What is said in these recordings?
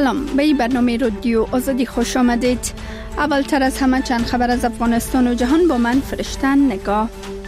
سلام، به این برنامه رادیو آزادی خوش آمدید. اولتر از همه چند خبر از افغانستان و جهان با من فرشتن نگاه.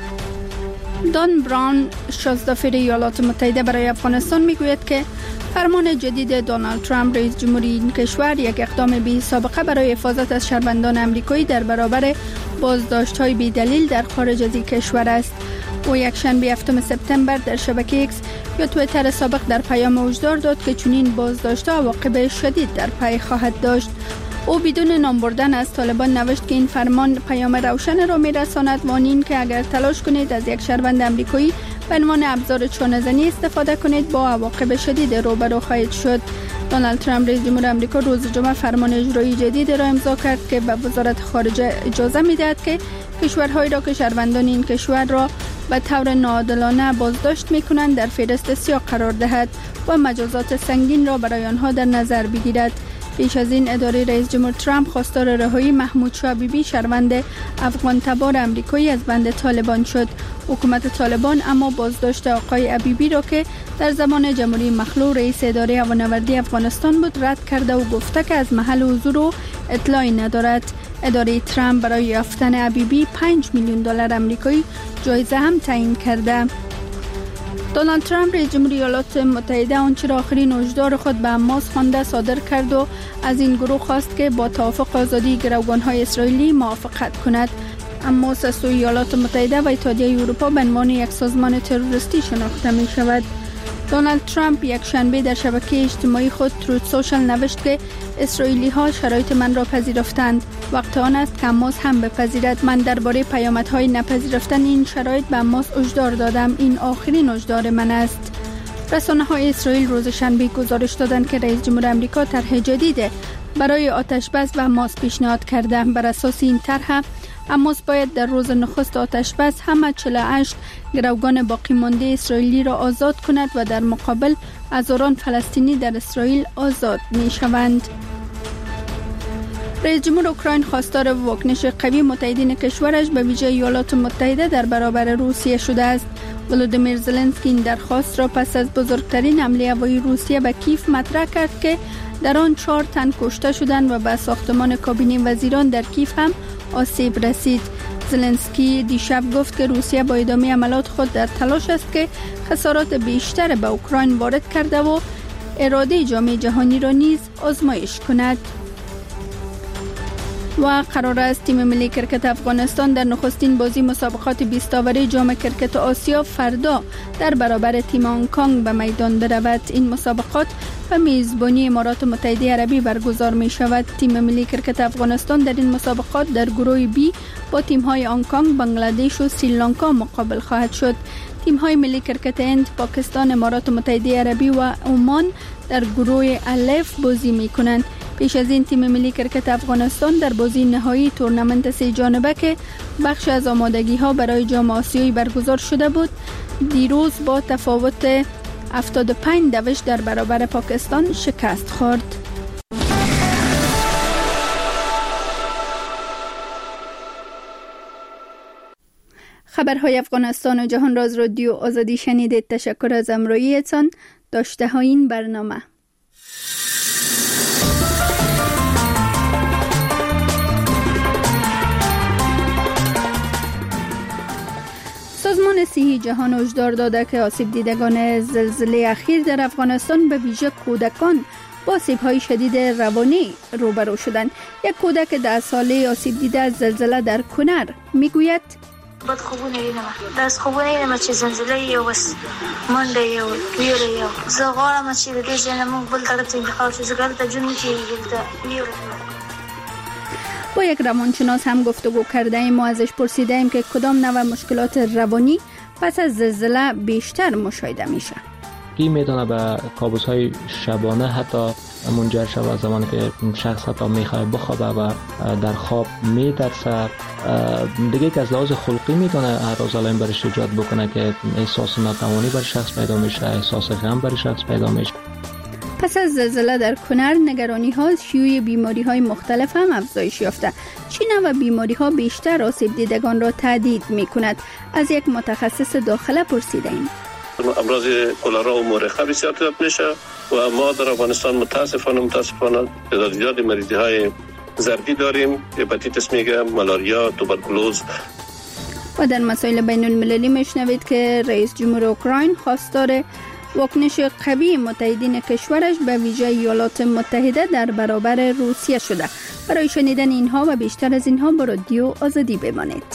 دان براون، شازدافیر ایالات متحده برای افغانستان میگوید که فرمان جدید دونالد ترامپ رئیس جمهوری این کشور یک اقدام بی سابقه برای حفاظت از شهروندان آمریکایی در برابر بازداشت‌های بی دلیل در خارج از این کشور است. او یکشنبه 7 سپتامبر در شبکه ایکس یا توییتر سابق در پیام هشدار داد که چنین بازداشت‌ها عواقب شدید در پی خواهد داشت. او بدون نام بردن از طالبان نوشت که این فرمان پیام روشن را می‌رساند و این که اگر تلاش کنید از یک شهروند آمریکایی به عنوان ابزار چانه‌زنی استفاده کنید با عواقب شدید روبرو خواهید شد. دونالد ترامپ رئیس جمهور آمریکا روز جمعه فرمان اجرایی جدید را امضا کرد که به وزارت خارجه اجازه می‌دهد که کشورهایی را که شهروندان این کشور را به طور ناعادلانه بازداشت می‌کنند در فهرست سیاه قرار دهد و مجازات سنگین را برای آنها در نظر بگیرد. پیش از این اداره رئیس جمهور ترامپ خواستار رهایی محمود شاه بیبی شهروند افغان تبار آمریکایی از بند طالبان شد. حکومت طالبان اما بازداشت آقای حبیبی را که در زمان جمهوری مخلوع رئیس اداره هوانوردی افغانستان بود رد کرده و گفته که از محل حضور او اطلاعی ندارد. اداره ترامپ برای یافتن حبیبی 5 میلیون دلار آمریکایی جایزه هم تعیین کرده. دونالد ترامپ رئیس جمهوری ایالات متحده آنچه را آخرین هشدار خود به حماس خوانده صادر کرد و از این گروه خواست که با توافق آزادی گروگان‌های اسرائیلی موافقت کند. حماس از سوی ایالات متحده و اتحادیه اروپا به عنوان یک سازمان تروریستی شناخته می شود. دونالد ترامپ یک شنبه در شبکه اجتماعی خود تروت سوشل نوشت که اسرائیلی ها شرایط من را پذیرفتند. وقت آن است که حماس هم بپذیرد. من درباره پیامدهای نپذیرفتن این شرایط به حماس هشدار دادم. این آخرین هشدار من است. رسانه‌های اسرائیل روز شنبه گزارش دادند که رئیس جمهور آمریکا طرح جدید برای آتش بس به حماس پیشنهاد کرده. بر اساس این طرح حماس باید در روز نخست آتش بس همه 48 گروگان باقی مانده اسرائیلی را آزاد کند و در مقابل هزاران فلسطینی در اسرائیل آزاد می شوند. رئیس جمهور اوکراین خواستار واکنش قوی متحدین کشورش به ویژه ایالات متحده در برابر روسیه شده است. ولودیمیر زلنسکی این درخواست را پس از بزرگترین حمله هوایی روسیه به کیف مطرح کرد که در آن 4 تن کشته شدند و به ساختمان کابینه وزیران در کیف هم آسیب رسید. زلنسکی دیشب گفت که روسیه با ادامه عملات خود در تلاش است که خسارات بیشتر به اوکراین وارد کرده و اراده جامعه جهانی را نیز آزمایش کند. و قرار است تیم ملی کرکت افغانستان در نخستین بازی مسابقات 20 آوره جام کرکت آسیا فردا در برابر تیم هنگ کنگ به میدان برود. این مسابقات به میزبانی امارات متحده عربی برگزار می شود. تیم ملی کرکت افغانستان در این مسابقات در گروه بی با تیم های هنگ کنگ، بنگلادش و سریلانکا مقابل خواهد شد. تیم های ملی کرکت هند، پاکستان، امارات متحده عربی و عمان در گروه الف بازی می کنند. پیش از این تیم ملی کرکت افغانستان در بازی نهایی تورنمنت 3 جانبه که بخش از آمادگی ها برای جام آسیایی برگزار شده بود دیروز با تفاوت 75 در برابر پاکستان شکست خورد. خبرهای افغانستان و جهان را از رادیو آزادی شنیدید. تشکر از همراهیتان. داشته های این برنامه. سازمان صحی جهان هشدار داده که آسیب دیدگان زلزله اخیر در افغانستان به ویژه کودکان با آسیب‌های شدید روانی روبرو شدند. یک کودک 10 ساله آسیب دیده از زلزله در کنر میگوید بد خوبونه اینم چې زلزله یو بس منډه یو ویره یو زه غواړم چې د دې ځای نه موږ بل طرف ته انتقال شو زه ګرته جون کېږي دلته ویره. با یک روانشناس هم گفتگو کرده ایم و ازش پرسیده ایم که کدام نوع مشکلات روانی پس از زلزله بیشتر مشاهده میشه. کی میتونه به کابوس‌های شبانه حتی منجر شود زمانی که شخص حتی میخواد بخوابه و در خواب میترسه. دیگه که از لحاظ خلقی میتونه هر روز علائم برش ایجاد بکنه که احساس ناتوانی بر شخص پیدا میشه، احساس غم بر شخص پیدا میشه. پس از زلزله در کنر نگرانی ها شیوع بیماری های مختلف هم افزایش یافته. چه نوع بیماری ها بیشتر آسیب دیدگان را تهدید می کند؟ از یک متخصص داخله پرسیده ایم. امراض کلرا و مورخه بسیار زیاد میشه و ما در افغانستان متاسفانه تعداد زیادی مریضی های زردی داریم، هپاتیتس میگه، مالاریا، توبرکولوز. و در مسائل بین المللی میشنوید که رئیس جمهور اوکراین خواستار واکنش قوی متحدین کشورش به ویژه ایالات متحده در برابر روسیه شده. برای شنیدن اینها و بیشتر از اینها با رادیو آزادی بمانید.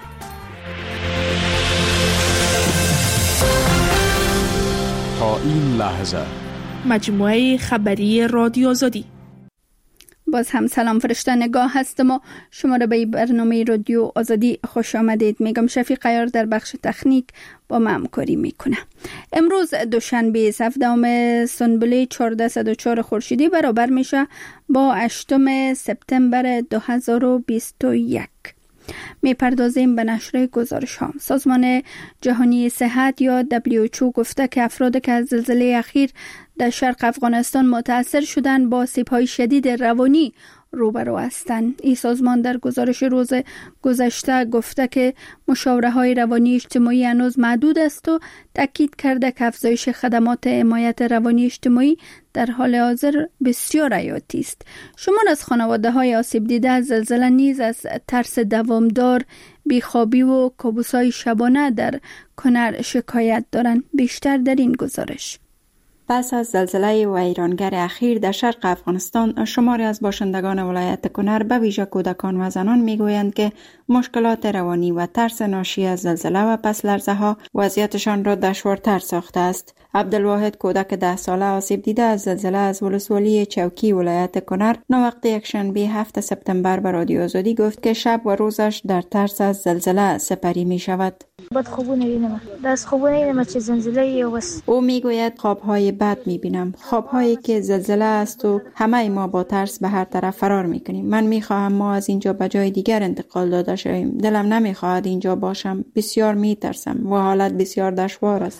تا این لحظه مجموعه خبری رادیو آزادی. باز هم سلام، فرشته نگاه هستم و شما را به برنامه رادیو آزادی خوش آمدید میگم. شفیق عیار در بخش تکنیک با ما همکاری میکنه. امروز دوشنبه 17 سنبله 1404 خورشیدی برابر میشه با 8 سپتامبر 2021. میپردازیم به نشر گزارش ها. سازمان جهانی صحت یا WHO گفته که افرادی که از زلزله اخیر در شرق افغانستان متاثر شدند با آسیب‌های شدید روانی روبرو هستند. این سازمان در گزارش روز گذشته گفته که مشاوره‌های روانی اجتماعی هنوز محدود است و تاکید کرده که افزایش خدمات حمایت روانی اجتماعی در حال حاضر بسیار حیاتی است. شمار از خانواده‌های آسیب دیده از زلزله نیز از ترس دوامدار، بیخوابی و کابوس‌های شبانه در کنر شکایت دارند. بیشتر در این گزارش. پس از زلزله ویرانگر اخیر در شرق افغانستان، شماری از باشندگان ولایت کنر به ویژه کودکان و زنان میگویند که مشکلات روانی و ترس ناشی از زلزله و پس لرزه ها وضعیتشان را دشوارتر ساخته است. عبدالواحد کودک 10 ساله آسیب دیده از زلزله از ولسوالی چوکی ولایت کنر نوقت یکشنبه 7 سپتامبر به رادیو آزادی گفت که شب و روزش در ترس از زلزله سپری می شود. او میگوید خوابهای بد میبینم، خوابهایی که زلزله است و همه ما با ترس به هر طرف فرار میکنیم. من میخواهم ما از اینجا به جای دیگر انتقال داده شویم. دلم نمیخواهد اینجا باشم. بسیار میترسم و حالت بسیار دشوار است.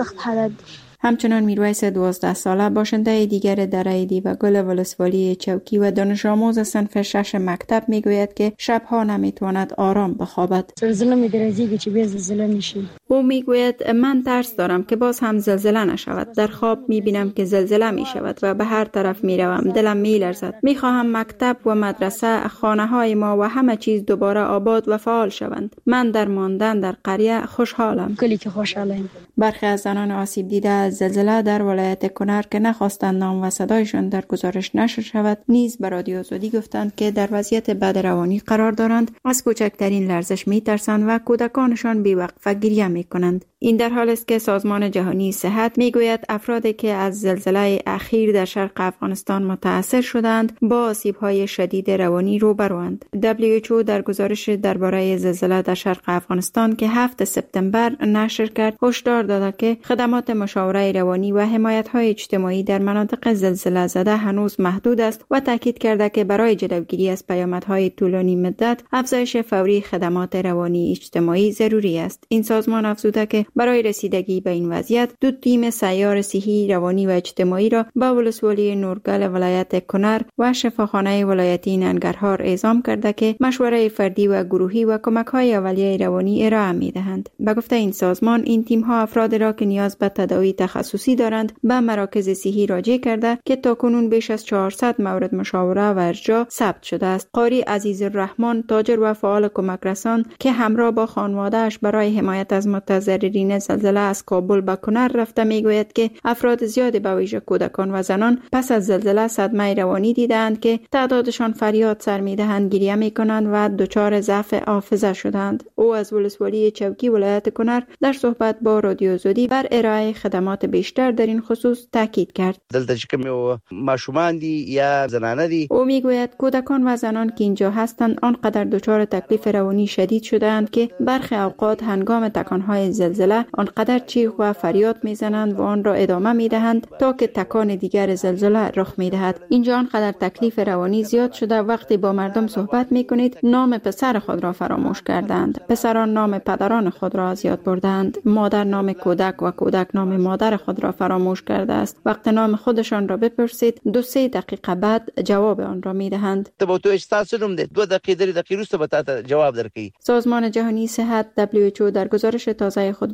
همچنان میرویس 12 ساله باشنده دیگر دره دی و گل ولسوالی چوکی و دانش آموز صنف 6 مکتب میگوید که شبها نمیتواند آرام بخوابد. زلزله میدرزیگه چه بیا زلزله میشه. او میگوید من ترس دارم که باز هم زلزله نشود. در خواب میبینم که زلزله میشود و به هر طرف میروم. دلم میلرزد. میخواهم مکتب و مدرسه، خانه های ما و همه چیز دوباره آباد و فعال شوند. من در ماندن در قریه خوشحالم. کلی که خوشحالم. برخی از زنان آسیب دیده از زلزله در ولایت کنر که نخواستند نام و صدایشان در گزارش نشر شود نیز به رادیو آزادی گفتند که در وضعیت بد روانی قرار دارند، از کوچکترین لرزش میترسند و کودکانشان بی‌وقفه گریه میکنند. این در حالی است که سازمان جهانی صحت میگوید افرادی که از زلزله اخیر در شرق افغانستان متاثر شدند با آسیب‌های شدید روانی روبروند. WHO در گزارش درباره زلزله در شرق افغانستان که 7 سپتامبر نشر کرد هشدار داده که خدمات مشاوره روانی و حمایت‌های اجتماعی در مناطق زلزله زده هنوز محدود است و تاکید کرده که برای جلوگیری از پیامدهای طولانی مدت افزایش فوری خدمات روانی اجتماعی ضروری است. این سازمان افزوده که برای رسیدگی به این وضعیت 2 تیم سیار صحی روانی و اجتماعی را به ولسوالی نورگل ولایت کنر و شفاخانه ولایتی ننگرهار اعزام کرده که مشوره فردی و گروهی و کمک‌های اولیه روانی ارائه می‌دهند. به گفته این سازمان این تیم‌ها افراد را که نیاز به تداوی تخصصی دارند به مراکز صحی راجع کرده که تاکنون بیش از 400 مورد مشاوره و ارجاع ثبت شده است. قاری عزیزالرحمن تاجر و فعال کمک رسان که همراه با خانواده‌اش برای حمایت از متضررین زلزله از کابل به کنر رفته میگوید که افراد زیادی به ویژه کودکان و زنان پس از زلزله صدمه روانی دیدند که تعدادشان فریاد سر میدهند، گریه میکنند و دچار ضعف حافظه شدند. او از ولسوالی چوکی ولایت کنر در صحبت با رادیو آزادی بر ارائه خدمات بیشتر در این خصوص تاکید کرد. دلته چې کوم ماشومان دي یا زنانه دي. او میگوید کودکان و زنان که اینجا هستند آنقدر دچار تکلیف روانی شدید شدند که برخی اوقات هنگام تکانهای زلزله آنقدر چیخ و فریاد میزنند و آن را ادامه میدهند تا که تکان دیگر زلزله رخ میدهد. اینجا آنقدر تکلیف روانی زیاد شده وقتی با مردم صحبت میکنید نام پسر خود را فراموش کردند. پسران نام پدران خود را از یاد بردند. مادر نام کودک و کودک نام مادر خود را فراموش کرده است. وقتی نام خودشان را بپرسید 2-3 دقیقه بعد جواب آن را میدهند. تو احساس نمی‌کنی 2 دقیقه 3 دقیقه روسته به تا جواب درکړي. سازمان جهانی صحت WHO در گزارش تازه خود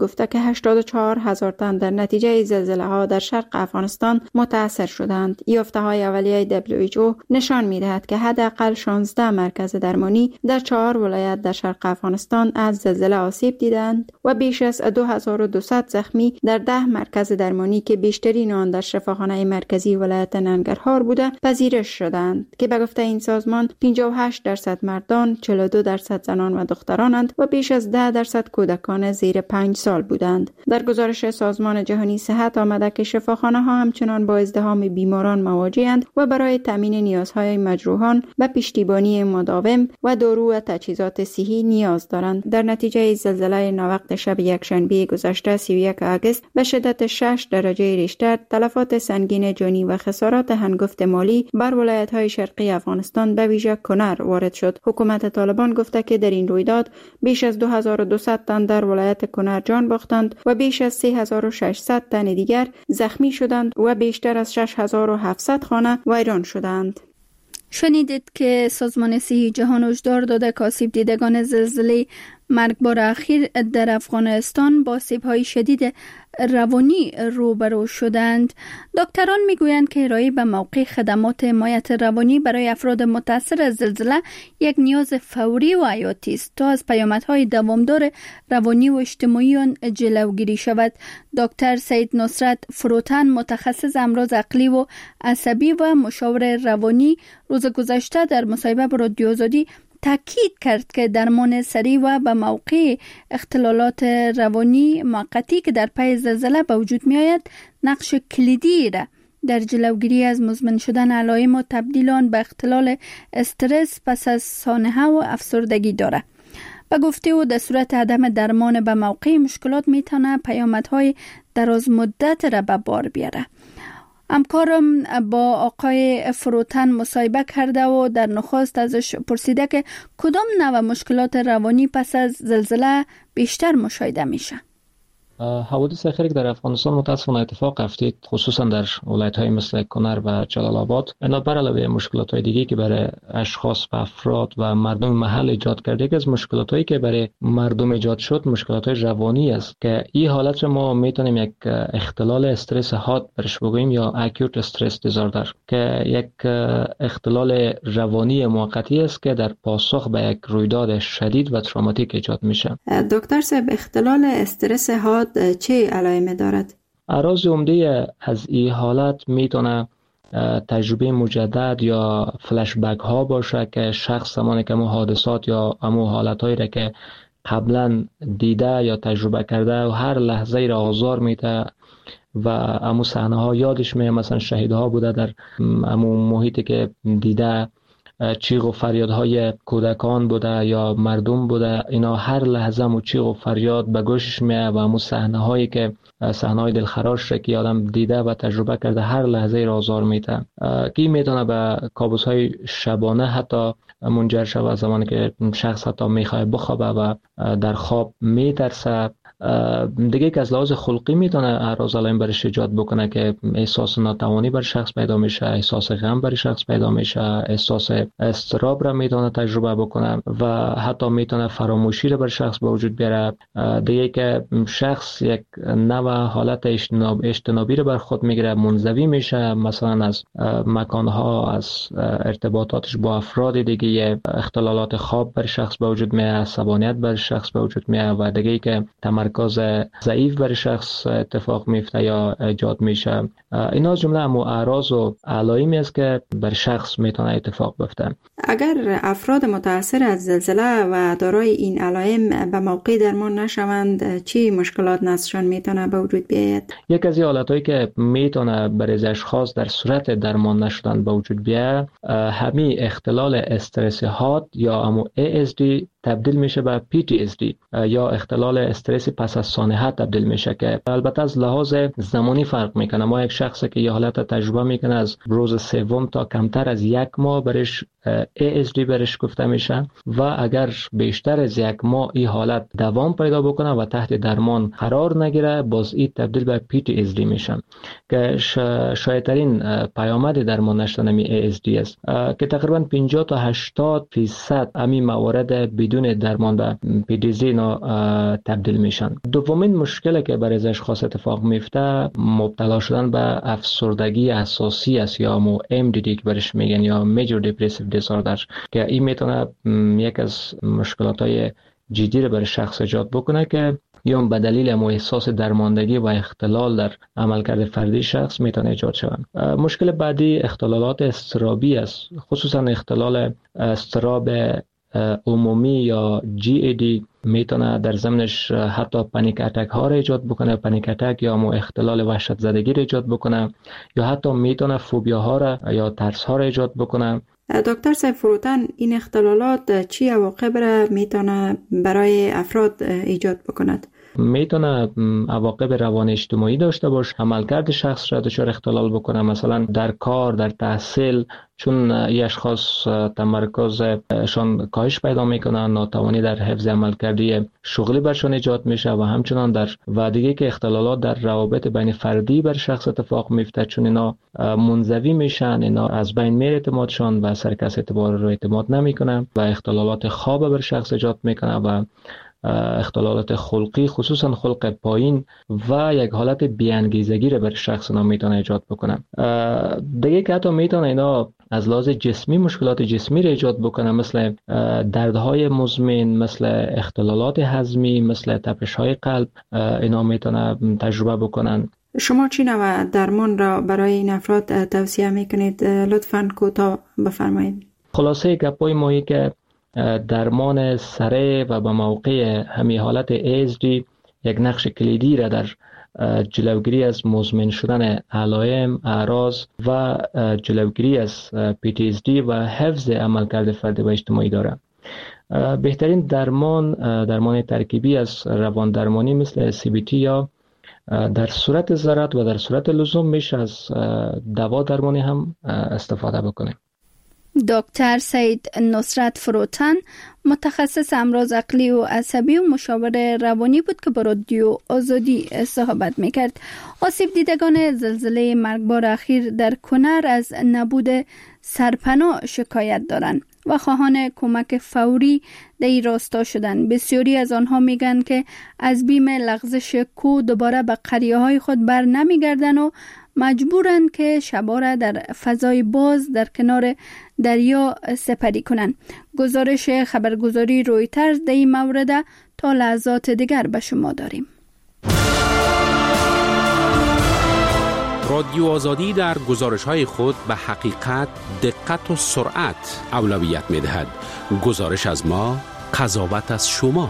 گفته که 84,000 تن در نتیجه زلزله ها در شرق افغانستان متاثر شدند. یافته های اولیه WHO نشان می دهد که حداقل 16 مرکز درمانی در 4 ولایت در شرق افغانستان از زلزله آسیب دیدند و بیش از 2200 زخمی در 10 مرکز درمانی که بیشترین آن در شفاخانه مرکزی ولایت ننگرهار بوده پذیرش شدند که به گفته این سازمان 58% مردان، 42% زنان و دخترانند و بیش از 10% کودکان زیر 5 سال بودند. در گزارش سازمان جهانی صحت آمده که شفاخانه ها همچنان با ازدحام بیماران مواجه‌اند و برای تامین نیازهای مجروحان به پشتیبانی مداوم و دارو و تجهیزات صحی نیاز دارند. در نتیجه زلزله ناوقت شب یکشنبه گذشته 31 آگوست به شدت 6 درجه ریشتر تلفات سنگین جانی و خسارات هنگفت مالی بر ولایت‌های شرقی افغانستان به ویژه کنر وارد شد. حکومت طالبان گفته که در این رویداد بیش از 2200 تن در ولایت کنر جان باختند و بیش از 3600 تن دیگر زخمی شدند و بیشتر از 6700 خانه ویران شدند. شنیدید که سازمان صحی جهان هشدار داده که آسیب دیدگان زلزله مرگبار اخیر در افغانستان با آسیب‌های شدید روانی روبرو شدند. دکتران میگویند که ارائه به موقع خدمات حمایت روانی برای افراد متاثر از زلزله یک نیاز فوری و حیاتی است تا از پیامدهای دوامدار روانی و اجتماعی آن جلوگیری شود. دکتر سید نصرت فروتن، متخصص امراض عقلی و عصبی و مشاور روانی، روز گذشته در مصاحبه با رادیو آزادی تاکید کرد که درمان سریع و به موقع اختلالات روانی موقتی که در پی زلزله به وجود می آید نقش کلیدی را در جلوگیری از مزمن شدن علائم و تبدیل آن به اختلال استرس پس از سانحه و افسردگی دارد. به گفته او در صورت عدم درمان به موقع مشکلات می تواند پیامدهای دراز مدت را به بار بیاره. همکارم با آقای فروتن مصاحبه کرده و در نخست ازش پرسیده که کدام نوع مشکلات روانی پس از زلزله بیشتر مشاهده میشه. حوادث اخیر در افغانستان متاسفانه اتفاق افتید، خصوصا در ولایت‌های مثل کنر و جلال آباد. اینا بر علاوه مشکلات‌های دیگه که برای اشخاص و افراد و مردم محل ایجاد کرده، یکی از مشکلاتایی که برای مردم ایجاد شد مشکلات‌های روانی است که این حالت ما میتونیم یک اختلال استرس حاد برش بگوییم یا اکوت استرس دیزاردر که یک اختلال روانی موقتی است که در پاسخ به یک رویداد شدید و تروماتیک ایجاد میشه. دکتر صاحب، اختلال استرس حاد چه علائمی دارد؟ اعراض عمده از این حالت میتونه تجربه مجدد یا فلش بک ها باشه که شخص زمانی که امو حادثات یا امو حالت هایی را که قبلا دیده یا تجربه کرده و هر لحظه را آزار میده و امو صحنه ها یادش میاد، مثلا شهیدها بوده در امو محیطی که دیده، چیغ و فریادهای کودکان بوده یا مردم بوده، اینا هر لحظه مو چیغ و فریاد به گوشش میاد و امو صحنه هایی که صحنه های دلخراش را که آدم دیده و تجربه کرده هر لحظه را آزار میده که میتونه به کابوس های شبانه حتی منجر شود. زمانی که شخص حتی میخواد بخوابه و در خواب میترسه. دیگه که از لحاظ خلقی میتونه اعراض علائم برش ایجاد بکنه که احساس ناتوانی بر شخص پیدا میشه، احساس غم بر شخص پیدا میشه، احساس اضطراب را میتونه تجربه بکنه و حتی میتونه فراموشی را بر شخص به وجود بیاره. دیگه که شخص یک نوع حالت اجتنابی را بر خود میگیره، منزوی میشه، مثلا از مکانها، از ارتباطاتش با افراد دیگه، اختلالات خواب بر شخص به وجود میاد، عصبانیت بر شخص به وجود میاد و دیگه که تمرکز ضعیف برای شخص اتفاق میفته یا ایجاد میشه. اینا جمله همو اعراض و علائمی است که بر شخص میتونه اتفاق بیفته. اگر افراد متاثر از زلزله و دارای این علائم به موقع درمان نشوند، چی مشکلات نزدشان میتونه به وجود بیاید؟ یک از این حالتایی که میتونه برای اشخاص در صورت درمان نشدن به وجود بیاد، همین اختلال استرس حاد یا همو ASD تبدیل میشه به PTSD یا اختلال استرس پس از سانحه تبدیل میشه که البته از لحاظ زمانی فرق میکنه. ما یک شخصی که یه حالت تجربه میکنه از روز سوم تا کمتر از یک ماه برش ASD برش گفته میشه و اگر بیشتر از یک ماه این حالت دوام پیدا بکنه و تحت درمان قرار نگیره، باز این تبدیل به PTSD میشه که شایدترین پیامد درمان نشدن می ASD است که تقریبا 50 تا 80% همین موارد بدون درمان به PTSD تبدیل میشن. باشند. دومین مشکلی که برای از اشخاص اتفاق میفته مبتلا شدن به افسردگی اساسی است یا MDD که برش میگن یا Major Depressive Disorder که این میتونه یک از مشکلات‌های جدی رو برای شخص ایجاد بکنه که یا به دلیل احساس درماندگی و اختلال در عملکرد فردی شخص میتونه ایجاد شود. مشکل بعدی اختلالات اضطرابی است، خصوصا اختلال اضطراب عمومی یا GAD میتونه در ضمنش حتی پانیک اتک ها را ایجاد بکنه، پانیک اتک یا اختلال وحشت زدگی را ایجاد بکنه یا حتی میتونه فوبیا ها را یا ترس ها را ایجاد بکنه. دکتر صاحب فروتن، این اختلالات چی عواقب را میتونه برای افراد ایجاد بکند؟ میتونه عواقب روان اجتماعی داشته باشه، عملکرد شخص را دچار اختلال بکنه، مثلا در کار، در تحصیل، چون این اشخاص تمرکزشان کاهش پیدا میکنن، ناتوانی در حفظ عملکردی شغلی برشان ایجاد میشه و همچنان و دیگه که اختلالات در روابط بین فردی بر شخص اتفاق میفته، چون اینا منزوی میشن، اینا از بین میره اعتمادشان و سر کس اعتماد نمیکنن و اختلالات خواب بر شخص ایجاد میکنه و اختلالات خلقی، خصوصا خلق پایین و یک حالت بی‌انگیزگی را بر شخص میتونه ایجاد بکنه. دیگه که حتی میتونه اینا از لحاظ جسمی مشکلات جسمی را ایجاد بکنه، مثل دردهای مزمن، مثل اختلالات هضمی، مثل تپش‌های قلب، اینا میتونه تجربه بکنن. شما چی نوع درمان را برای این افراد توصیه میکنید؟ لطفاً کوتاه بفرمایید. خلاصه گپای مایی که درمان سریع و به موقع همین حالت ASD یک نقش کلیدی را در جلوگیری از مزمن شدن علائم، اعراض و جلوگیری از PTSD و حفظ عملکرد فردی و اجتماعی دارد. بهترین درمان ترکیبی از روان درمانی مثل CBT یا در صورت ضرورت و در صورت لزوم میشه از دوا درمانی هم استفاده بکنیم. دکتر سید نصرت فروتن، متخصص امراض عقلی و عصبی و مشاور روانی بود که با رادیو آزادی صحبت میکرد. آسیب دیدگان زلزله مرگبار اخیر در کنر از نبود سرپناه شکایت دارند و خواهان کمک فوری در این راستا شدند. بسیاری از آنها میگن که از بیم لغزش کوه دوباره به قریه‌های خود بر نمیگردن و مجبورن که شبا را در فضای باز در کنار دریا سپری کنند. گزارش خبرگزاری رویترز در این مورد تا لحظات دیگر به شما داریم. رادیو آزادی در گزارش‌های خود به حقیقت، دقت و سرعت اولویت می‌دهد. گزارش از ما، قضاوت از شما.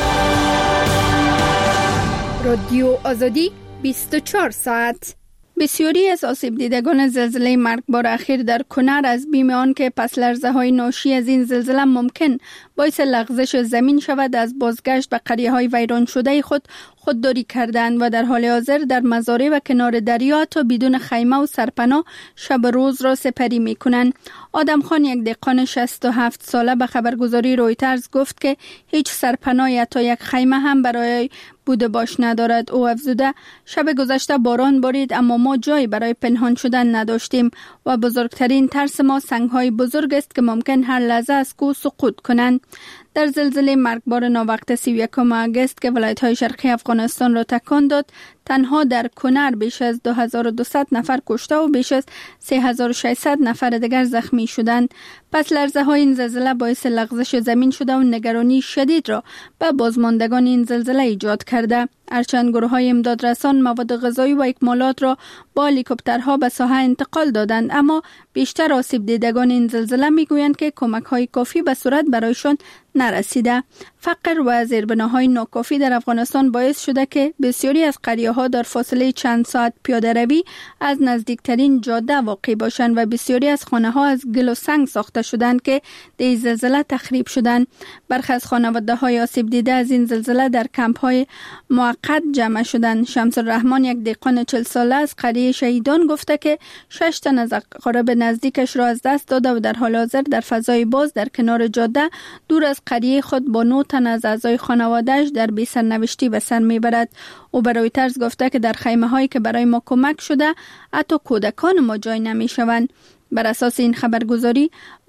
رادیو آزادی 24 ساعت. بسیاری از آسیب دیدگان زلزله مرگبار اخیر در کنر از بیم آن که پس لرزه های ناشی از این زلزله ممکن باعث لغزش زمین شود، از بازگشت به قریه های ویران شده خودداری کردند و در حال حاضر در مزارع و کنار دریا تا بدون خیمه و سرپناه شب روز را سپری می کنند. آدم خان، یک دهقان 67 ساله، به خبرگزاری رویترز گفت که هیچ سرپناه یا تا یک خیمه هم برای بوده باش ندارد. او افزوده شب گذشته باران بارید اما ما جایی برای پنهان شدن نداشتیم و بزرگترین ترس ما سنگ‌های بزرگ است که ممکن هر لحظه از کوه سقوط کنند. در زلزله مرگبار ناوقت 31 آگوست که ولایت‌های شرقی افغانستان را تکان داد، تنها در کنر بیش از 2200 نفر کشته و بیش از 3600 نفر دیگر زخمی شدند. پس لرزه های این زلزله باعث لغزش زمین شده و نگرانی شدید را به بازماندگان این زلزله ایجاد کرده. هرچند گروه‌های امدادرسان مواد غذایی و اکمالات را با هلیکوپترها به ساحه انتقال دادند، اما بیشتر آسیب دیدگان این زلزله میگویند که کمک‌های کافی به صورت برایشان نرسیده. فقر و زیربناهای ناکافی در افغانستان باعث شده که بسیاری از قریه‌ها در فاصله چند ساعت پیاده روی از نزدیکترین جاده واقع باشند و بسیاری از خانه‌ها از گل و سنگ ساخته شدند که در این زلزله تخریب شدند. برخی از خانواده‌های آسیب دیده از این زلزله در کمپ‌های موقت جمع شدند. شمس الرحمن، یک دهقان 40 ساله از قریه شهیدان، گفته که 6 تن از اقارب نزدیکش را از دست داده و در حال حاضر در فضای باز در کنار جاده دور از قریه خود با 9 تن از اعضای خانواده‌اش در بی سرنوشتی به سر میبرد. او برای طرز گفته که در خیمه هایی که برای ما کمک شده حتی کودکان ما جای نمی شوند. بر اساس این خبرگزاری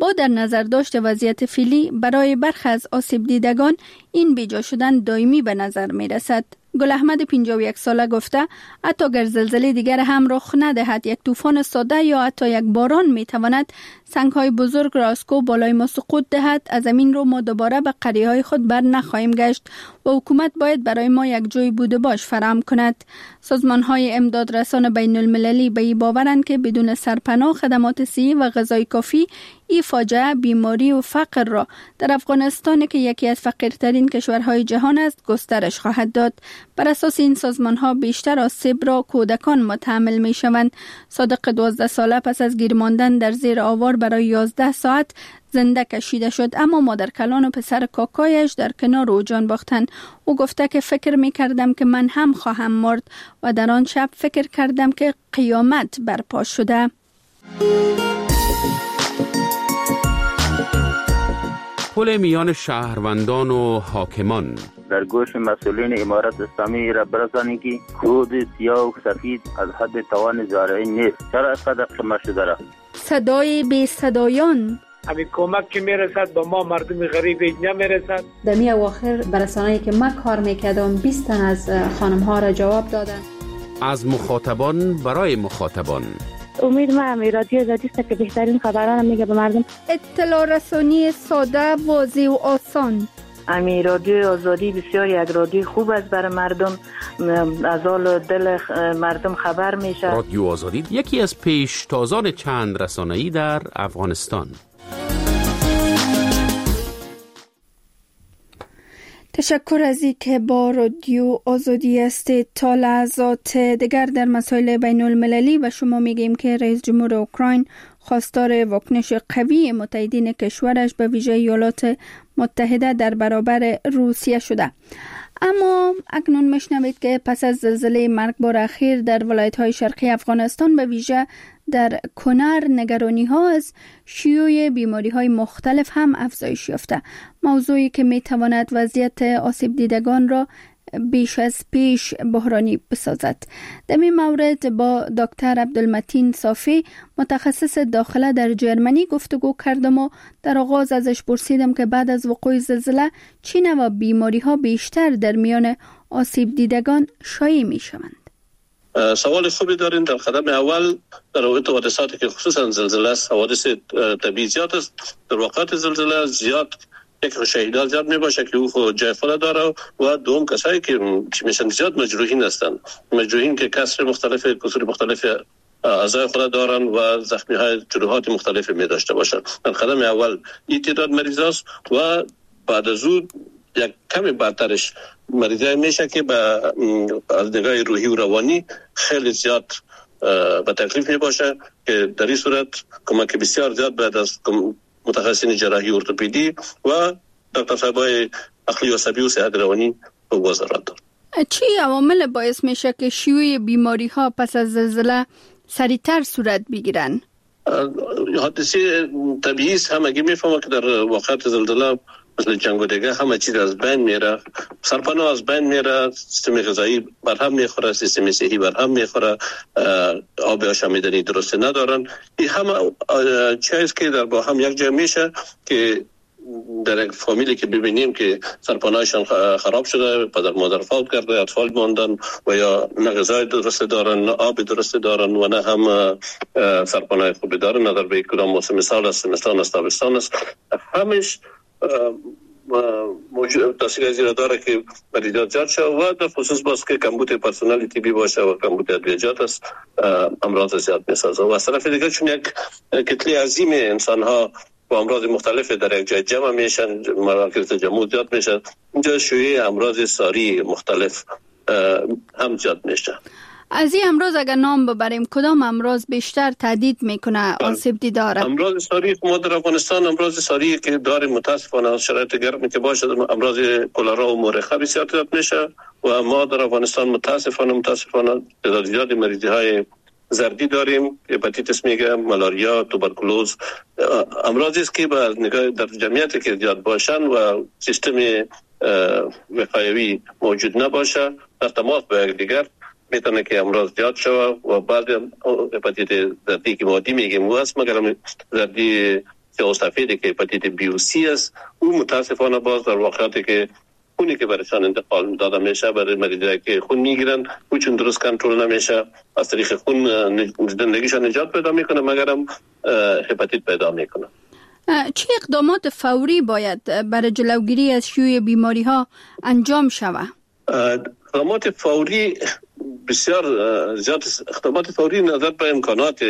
با در نظر داشت وضعیت فعلی برای برخی از آسیب دیدگان این بیجا شدن دائمی به نظر می رسد. گل احمد 51 ساله گفته حتی اگر زلزله دیگر هم رخ ندهد، یک طوفان ساده یا حتی یک باران می تواند سنگ‌های بزرگ را از کوه بالای ما سقوط دهد. از زمین رو ما دوباره به قریه‌های خود بر نخواهیم گشت و حکومت باید برای ما یک جای بود و باش فراهم کند. سازمان‌های امدادرسان بین المللی به این باورند که بدون سرپناه، خدمات صحی و غذای کافی، این فاجعه بیماری و فقر را در افغانستان که یکی از فقیرترین کشورهای جهان است گسترش خواهد داد. بر اساس این سازمان‌ها بیشتر آسیب را کودکان متحمل می‌شوند. صادق 12 ساله پس از گیر ماندن در زیر آوار برای 11 ساعت زنده کشیده شد، اما مادر کلان و پسر کاکایش در کنار او جان باختند. او گفته که فکر می‌کردم که من هم خواهم مرد و در آن شب فکر کردم که قیامت برپا شده. پل میان شهروندان و حاکمان در گوش مسئولین امارت اسلامی را برسانید که کود سیاه و سفید از حد توان زارعی نیست. چرا اینقدر خمه شده را؟ صدای بی صدایان، همین کمک که میرسد با ما مردم غریب نمیرسد. در می اواخر برسانه‌ای که من کار میکردم 20 تن از خانم ها را جواب دادن. از مخاطبان برای مخاطبان. امید ما امی رادیو آزادی است که بهترین خبران میگه به مردم. اطلاع رسانی ساده، واضح و آسان. امی رادیو آزادی بسیار یک رادیو خوب است برای مردم، از حال دل مردم خبر میشه. رادیو آزادی یکی از پیشتازان چند رسانه‌ای در افغانستان. تشکر از این که با رادیو آزادی هستید. تا لحظات دیگر در مسائل بین المللی و شما میگیم که رئیس جمهور اوکراین خواستار واکنش قوی متحدین کشورش به ویژه ایالات متحده در برابر روسیه شده. اما اکنون میشنوید که پس از زلزله مرگبار اخیر در ولایت‌های شرقی افغانستان به ویژه در کنر نگرانی ها از شیوع بیماری های مختلف هم افزایش یافته، موضوعی که می تواند وضعیت آسیب دیدگان را بیش از پیش بحرانی بسازد. در این مورد با دکتر عبدالمتین صافی متخصص داخله در جرمنی گفتگو کردم و در آغاز ازش پرسیدم که بعد از وقوع زلزله چه نوع بیماری ها بیشتر در میان آسیب دیدگان شایع می شوند. سوال خوبی دارین. در قدم اول در رابطه با حادثاتی که خصوصا زلزله است، حوادث طبیعی زیاد است. در وقت زلزله زیاد یک شهیدان زیاد می باشه که او خود جای خود داره و دوم کسایی که میشن زیاد مجروحین هستند، مجروحین که کسر مختلف، کسور مختلف اعضای خود دارن و زخمی های جروحات مختلف می داشته باشن. در قدم اول این تعداد مریض است و بعد از اون یک کمی بعدترش مریضای میشه که از نگاه روحی و روانی خیلی زیاد به تکلیف می باشه که در این صورت کمک بسیار زیاد بعد از متخصصین جراحی ارتوپدی و دکتر صاحبای عقلی و عصبی و صحت روانی بگذارند. چی عوامل باعث میشه که شیوع بیماری ها پس از زلزله سریعتر صورت بگیرن؟ حادثه طبیعی است. هم اگه میفهمه که در وقت زلزله مثل جنگ و دیگه همه چیز از بین میره، سرپناه از بین میره، سیستم غذایی برهم میخوره، سیستم صحی برهم میخوره، آب آشامیدنی درست ندارن. این همه چیز که در با هم یک جای میشه که در یک فامیلی که ببینیم که سرپناهشان خراب شده، پدر مادر فوت کرده، اطفال ماندن و یا نه غذای درست دارن، نه آب درست دارن و نه هم سرپناه خوبی دارن، نه در به کدام موسم سال است، زمستان است، تابستان است، همش موجود تاثیر زیاد داره که مریضات زیاد شد و در خصوص باز که کمبود پرسنل طبی باشه و کمبود ادویجات است، امراض زیاد میسازه. و از طرف دیگه چون یک کتله عظیم انسان ها با امراض مختلف در یک جای جمع میشن، مراکز جمع زیاد میشن، اینجا شیوع امراض ساری مختلف هم زیاد میشه. از این امراض اگر نام ببریم کدام امراض بیشتر تهدید میکنه آسیب دیدار؟ امراض ساری ما در افغانستان امراض ساری که داریم متاسفانه از شرایط گرمی که باشه امراض کلرا و مورخه بسیار زیاد میشه و ما در افغانستان متاسفانه تعداد زیادی مریضی های زردی داریم، هپاتیتس میگه، مالاریا، توبرکولوز، امراضی است که با نگاه در جمعیتی که زیاد باشن و سیستم وقایوی موجود نباشه در تماس با یکدیگر میتونه که امراض زیاد شود و بعضی هپاتیت زردی که مادی میگیم و است، مگر زردی سیاه‌وسفیدی که هپاتیت بی و سی است، او متاسفانه باز در واقعاتی که خونی که برایشان انتقال داده میشه برای مریضایی که خون میگیرن او چون درست کنترل نمیشه، از طریق خون زندگیشان نجات پیدا میکنه مگرم هپاتیت پیدا میکنه. چه اقدامات فوری باید برای جلوگیری از شیوع بیماری ها انجام شود؟ اقدامات فوری بسیار زیاد اقدامات فوری نظر به امکانات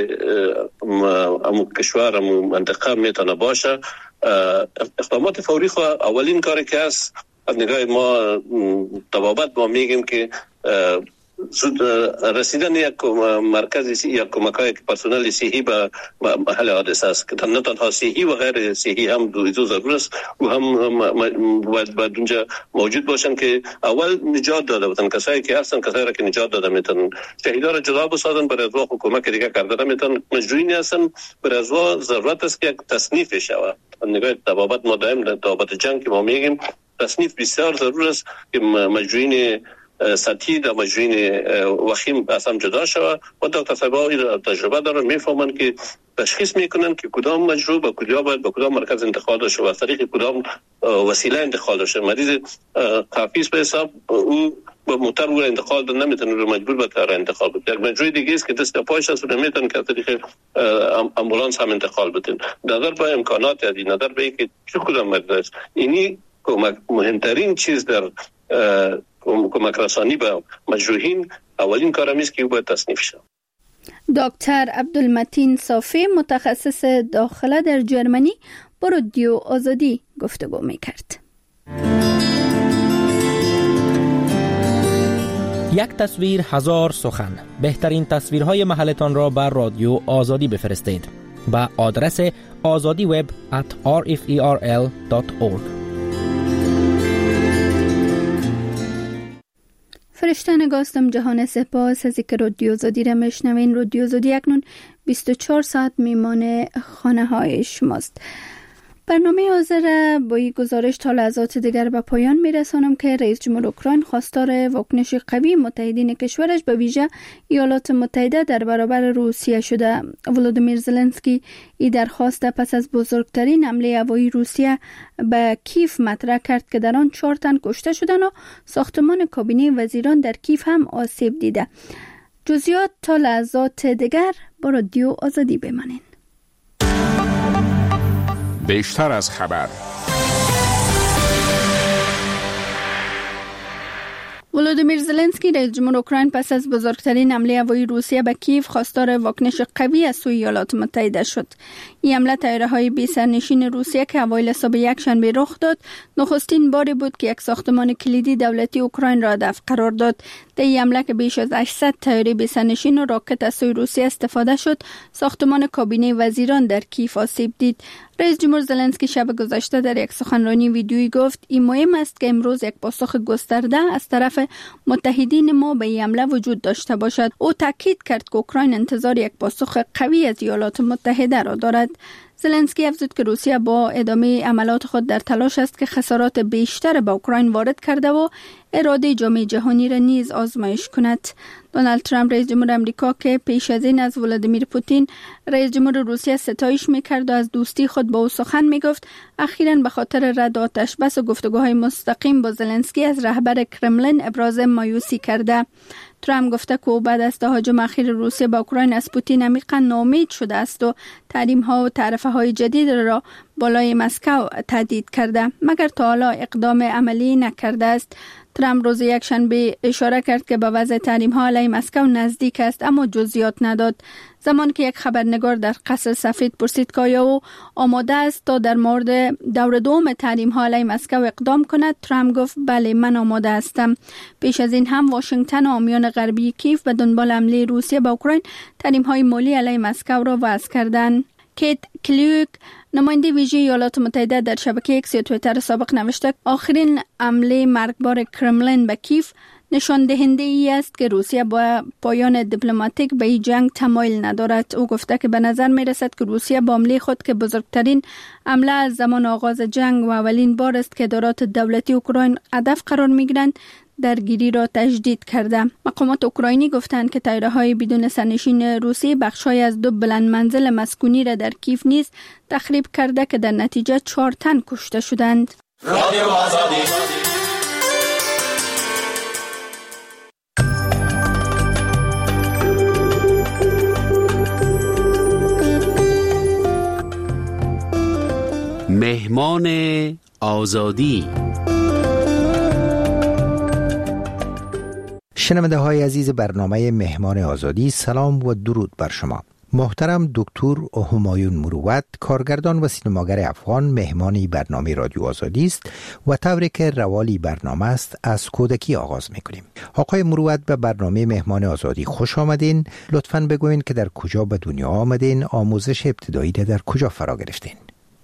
کشور منطقه میتونه باشه. اقدامات فوری اولین کاری که است از نگاه ما طبابت ما میگیم که زود رسیدن یک مرکز یا کمک‌های پرسنل صحی به محل حادثه است که نه تنها صحی و غیر صحی هم دو ضرور است و هم باید اونجا موجود باشن که اول نجات داده بودن کسایی که هستن، کسایی را که نجات داده میتونن شهیدا را جدا بسازن، برای از واقع کمک دیگه کرده میتونن، مجروحین هستن برای از واقع ضرورت است که یک تصنیف شود. نگاه طبابت ما دائم طبابت جنگ که ما میگیم تصنیف بسیار ضرور است که مجروحین سطحی در مجروحین وخیم اصلا جدا شود و دکتر صاحب‌ها این تجربه دارن، میفهمن که تشخیص میکنن که کدام مجروح به کدام مرکز انتقال داشته و از طریق کدام وسیله انتقال داشته. مریض حافظ به حساب او با موتور او انتقال دادن نمیتونه، رو مجبور به کار انتقال بده. یک مجروح دیگه است که دست پایش است و نمیتونه که از طریق امبولانس هم انتقال بده. نظر به امکانات یادی نظر به اینکه چه کدام مریض است، اینی مهمترین چیز در کمک رسانی به مجروحین اولین کارم است که او باید تصنیف شود. دکتر عبدالمتین صافی متخصص داخله در جرمنی با رادیو آزادی گفتگو میکرد. یک تصویر هزار سخن. بهترین تصویرهای محلتان را بر رادیو آزادی بفرستید به آدرس azadiweb@rferl.org. فرشته نگاستم جهان سپاس از اینکه رادیو آزادی را میشنوین. رادیو آزادی اکنون 24 ساعت میمان خانه های شماست. برنامه حاضر با این گزارش تا لحظات دیگر به پایان میرسانم که رئیس جمهور اوکراین خواستار واکنش قوی متحدین کشورش به ویژه ایالات متحده در برابر روسیه شده. ولودیمیر زلنسکی این درخواست پس از بزرگترین حمله هوایی روسیه به کیف مطرح کرد که در آن 4 تن کشته شدند و ساختمان کابینه وزیران در کیف هم آسیب دیده. جزئیات تا لحظات دیگر با رادیو آزادی بمانید. بیشتر از خبر. ولودیمیر زلنسکی رئیس جمهور اوکراین پس از بزرگترین حمله هوایی روسیه به کیف خواستار واکنش قوی از سوی ایالات متحده شد. این حمله طیاره‌های بی سرنشین روسیه که اوایل صبح یکشنبه رخ داد، نخستین باری بود که یک ساختمان کلیدی دولتی اوکراین را هدف قرار داد. در این حمله که بیش از 800 طیاره بی سرنشین و راکت از سوی روسیه استفاده شد، ساختمان کابینه وزیران در کیف آسیب دید. رئیس جمهور زلنسکی شب گذشته در یک سخنرانی ویدیویی گفت این مهم است که امروز یک پاسخ گسترده از طرف متحدین ما به این حمله وجود داشته باشد. او تاکید کرد که اوکراین انتظار یک پاسخ قوی از ایالات متحده را دارد. زلنسکی افزود که روسیه با ادامه عملات خود در تلاش است که خسارات بیشتر به اوکراین وارد کرده و اراده جامعه جهانی را نیز آزمایش کند. دونالد ترامپ رئیس جمهور امریکا که پیش از این از ولادیمیر پوتین رئیس جمهور روسیه ستایش می‌کرد و از دوستی خود با او سخن می‌گفت، اخیراً به خاطر رد آتش بس و گفتگوهای مستقیم با زلنسکی از رهبر کرملین ابراز مایوسی کرده. ترامپ گفته که او بعد از تهاجم اخیر روسیه به اوکراین از پوتین عمیقاً ناامید شده است و تحریم‌ها و تعرفه‌های جدید را بالای مسکو تهدید کرده، مگر تا حالا اقدام عملی نکرده است. ترامپ روز یکشنبه اشاره کرد که به وضع تحریم‌ها علیه مسکو نزدیک است، اما جزئیات نداد. زمان که یک خبرنگار در قصر سفید پرسید که آیا او آماده است تا در مورد دور دوم تحریم‌ها علیه مسکو اقدام کند، ترامپ گفت بله، من آماده هستم. پیش از این هم واشنگتن و حامیان غربی کیف به دنبال حمله روسیه به اوکراین تحریم‌های مالی علیه مسکو را وضع کردند. کیت کلیوک نماینده ویژه ایالات متحده در شبکه ایکس یا توییتر سابق نوشته آخرین حمله مرگبار کرملین به کیف نشان دهنده ای است که روسیه با پایان دیپلماتیک به این جنگ تمایل ندارد. او گفته که به نظر می رسد که روسیه با حمله خود که بزرگترین حمله از زمان آغاز جنگ و اولین بار است که ادارات دولتی اوکراین هدف قرار می گیرند، درگیری را تجدید کرده. مقامات اوکراینی گفتند که طیاره‌های بدون سرنشین روسی بخش‌های از 2 بلند منزل مسکونی را در کیف نیز تخریب کرده که در نتیجه 4 تن کشته شدند. رادیو آزادی. مهمان آزادی. شنونده های عزیز برنامه مهمان آزادی، سلام و درود بر شما. محترم دکتر همایون مروت، کارگردان و سینماگر افغان، مهمانی برنامه رادیو آزادی است و طوری که روالی برنامه است از کودکی آغاز میکنیم. آقای مروت، به برنامه مهمان آزادی خوش آمدین. لطفاً بگوین که در کجا به دنیا آمدین، آموزش ابتدایی در کجا فرا گرفتین؟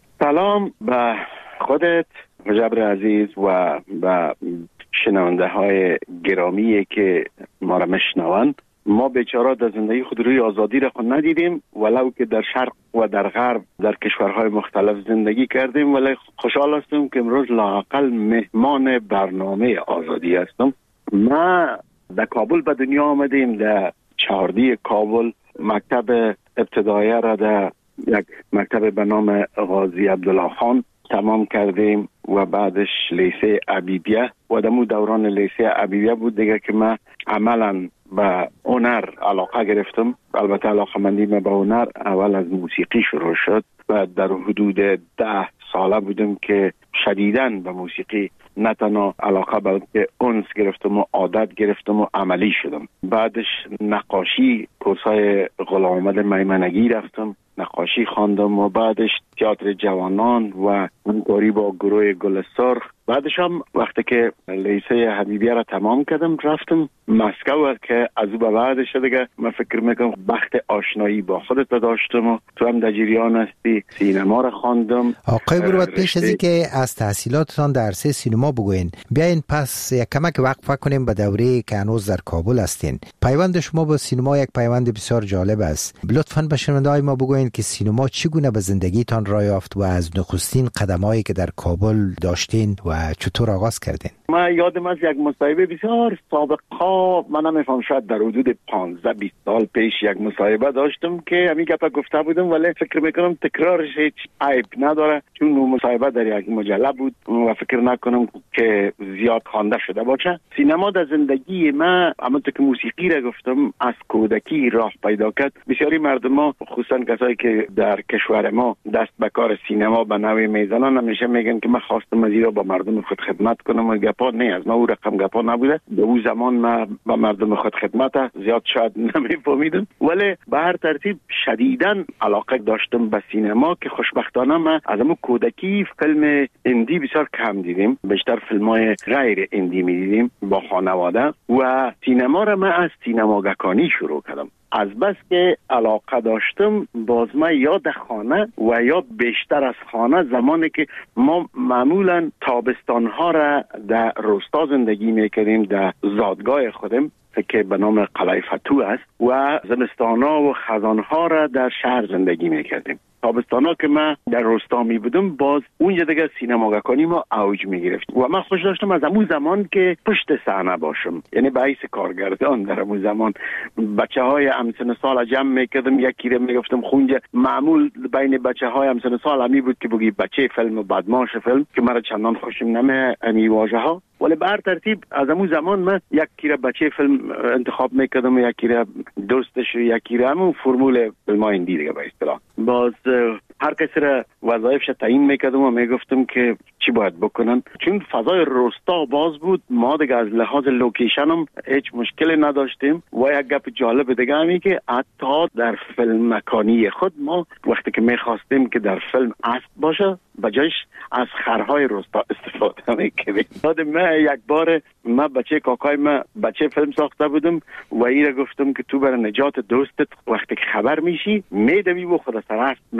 سلام به خودت مجبر عزیز و به شنونده های گرامی که ما را میشنوند. ما بیچاره در زندگی خود روی آزادی را خود ندیدیم، ولو که در شرق و در غرب در کشورهای مختلف زندگی کردیم، ولی خوشحال هستم که امروز لااقل مهمان برنامه آزادی هستم. ما در کابل به دنیا آمدیم، در چهاردی کابل مکتب ابتدایی را در یک مکتب به نام غازی عبدالله خان تمام کردیم و بعدش لیسه عبیبیه و دمو دوران لیسه عبیبیه بود دیگه که من عملا به هنر علاقه گرفتم. البته علاقه مندی من به هنر اول از موسیقی شروع شد و در حدود 10 ساله بودم که شدیداً به موسیقی نه تنها علاقه بلکه انس گرفتم و عادت گرفتم و عملی شدم. بعدش نقاشی، کورسای غلام محمد میمنگی رفتم، نقاشی خواندم و بعدش تئاتر جوانان و همکاری با گروه گل سرخ. بعدش هم وقتی که لیسه حبیبیه را تمام کردم رفتم مسکو که از او به بعدش دیگه من فکر میکنم بخت آشنایی با خودت داشتم و تو هم در جریان هستی. سینما را خواندم. آقای مروت، پیش از اینکه از تحصیلاتتان در عرصه سینما بگوین، بیاین پس یک کمک وقفه کنیم به دوره که هنوز در کابل هستین. پیوند شما با سینما یک پیوند بسیار جالب است. لطفاً به شنونده‌های ما بگوین که سینما چگونه به زندگیتان راه یافت و از نخستین قدمایی که در کابل داشتین و چطور آغاز کردین؟ من یادم از یک مصاحبه بسیار سابقا، من نمیفهم شاید در حدود 15-20 سال پیش یک مصاحبه داشتم که همین گپا گفته بودم، ولی فکر میکنم تکرارش هیچ عیب نداره چون مصاحبه در یک مجله بود و فکر نکنم که زیاد خوانده شده باشه. سینما در زندگی من همونطور که موسیقی را گفتم از کودکی راه پیدا کرد. بسیاری مردم ها خصوصا کسایی که در کشور ما دست به کار سینما به نوعی میزنن همیشه میگن که من خواستم از ایرا با مردم خود خدمت کنم و گپا نه از ما او رقم گپا نبوده. به اون زمان من با مردم خود خدمت زیاد شاید نمیفهمیدم، ولی به هر ترتیب شدیداً علاقه داشتم به سینما که خوشبختانه من از همون کودکی فیلم هندی بسیار کم دیدیم، بیشتر فیلم‌های غیر هندی می‌دیدیم با خانواده و سینما را من از سینماگرانی شروع کردم. از بس که علاقه داشتم باز ما یا در خانه و یا بیشتر از خانه، زمانی که ما معمولا تابستانها را در روستا زندگی میکردیم در زادگاه خودم که به نام قلعه فتوح است و زمستانها و خزانها را در شهر زندگی میکردیم. تابستانا که من در روستا می بودم باز اونجا دیگه سینماگرانی ما اوج می گرفت و من خوش داشتم از همون زمان که پشت صحنه باشم، یعنی به حیث کارگردان در همون زمان بچه های همسن سال جمع می کردم، یکی رو می گفتم خونجا. معمول بین بچه های همسن سال همی بود که بگی بچه فیلم و بدماش فیلم که مرا چندان خوشم نمی امی واژه ها، ولی به هر ترتیب از همون زمان من یکی رو بچه فیلم انتخاب می کردم و یکی رو دوستش و یکی رو همون فرمول فیلم های هندی دیگه به اصطلاح. باز هر کسی را وظایفش تعیین میکردم و میگفتم که چی باید بکنن، چون فضای روستا باز بود. ما دیگه از لحاظ لوکیشن هم هیچ مشکلی نداشتیم و یک گپ جالب دیگه همی که حتی در فیلم مکانی خود ما وقتی که میخواستیم که در فیلم اسب باشه بجایش از خرهای روستا استفاده میکردیم. یادم من یک بار من بچه کاکای من بچه فیلم ساخته بودم و ایره گفتم که تو برای نجات دوستت وقتی که خبر میشی میدوی و خود سر اسب مندازی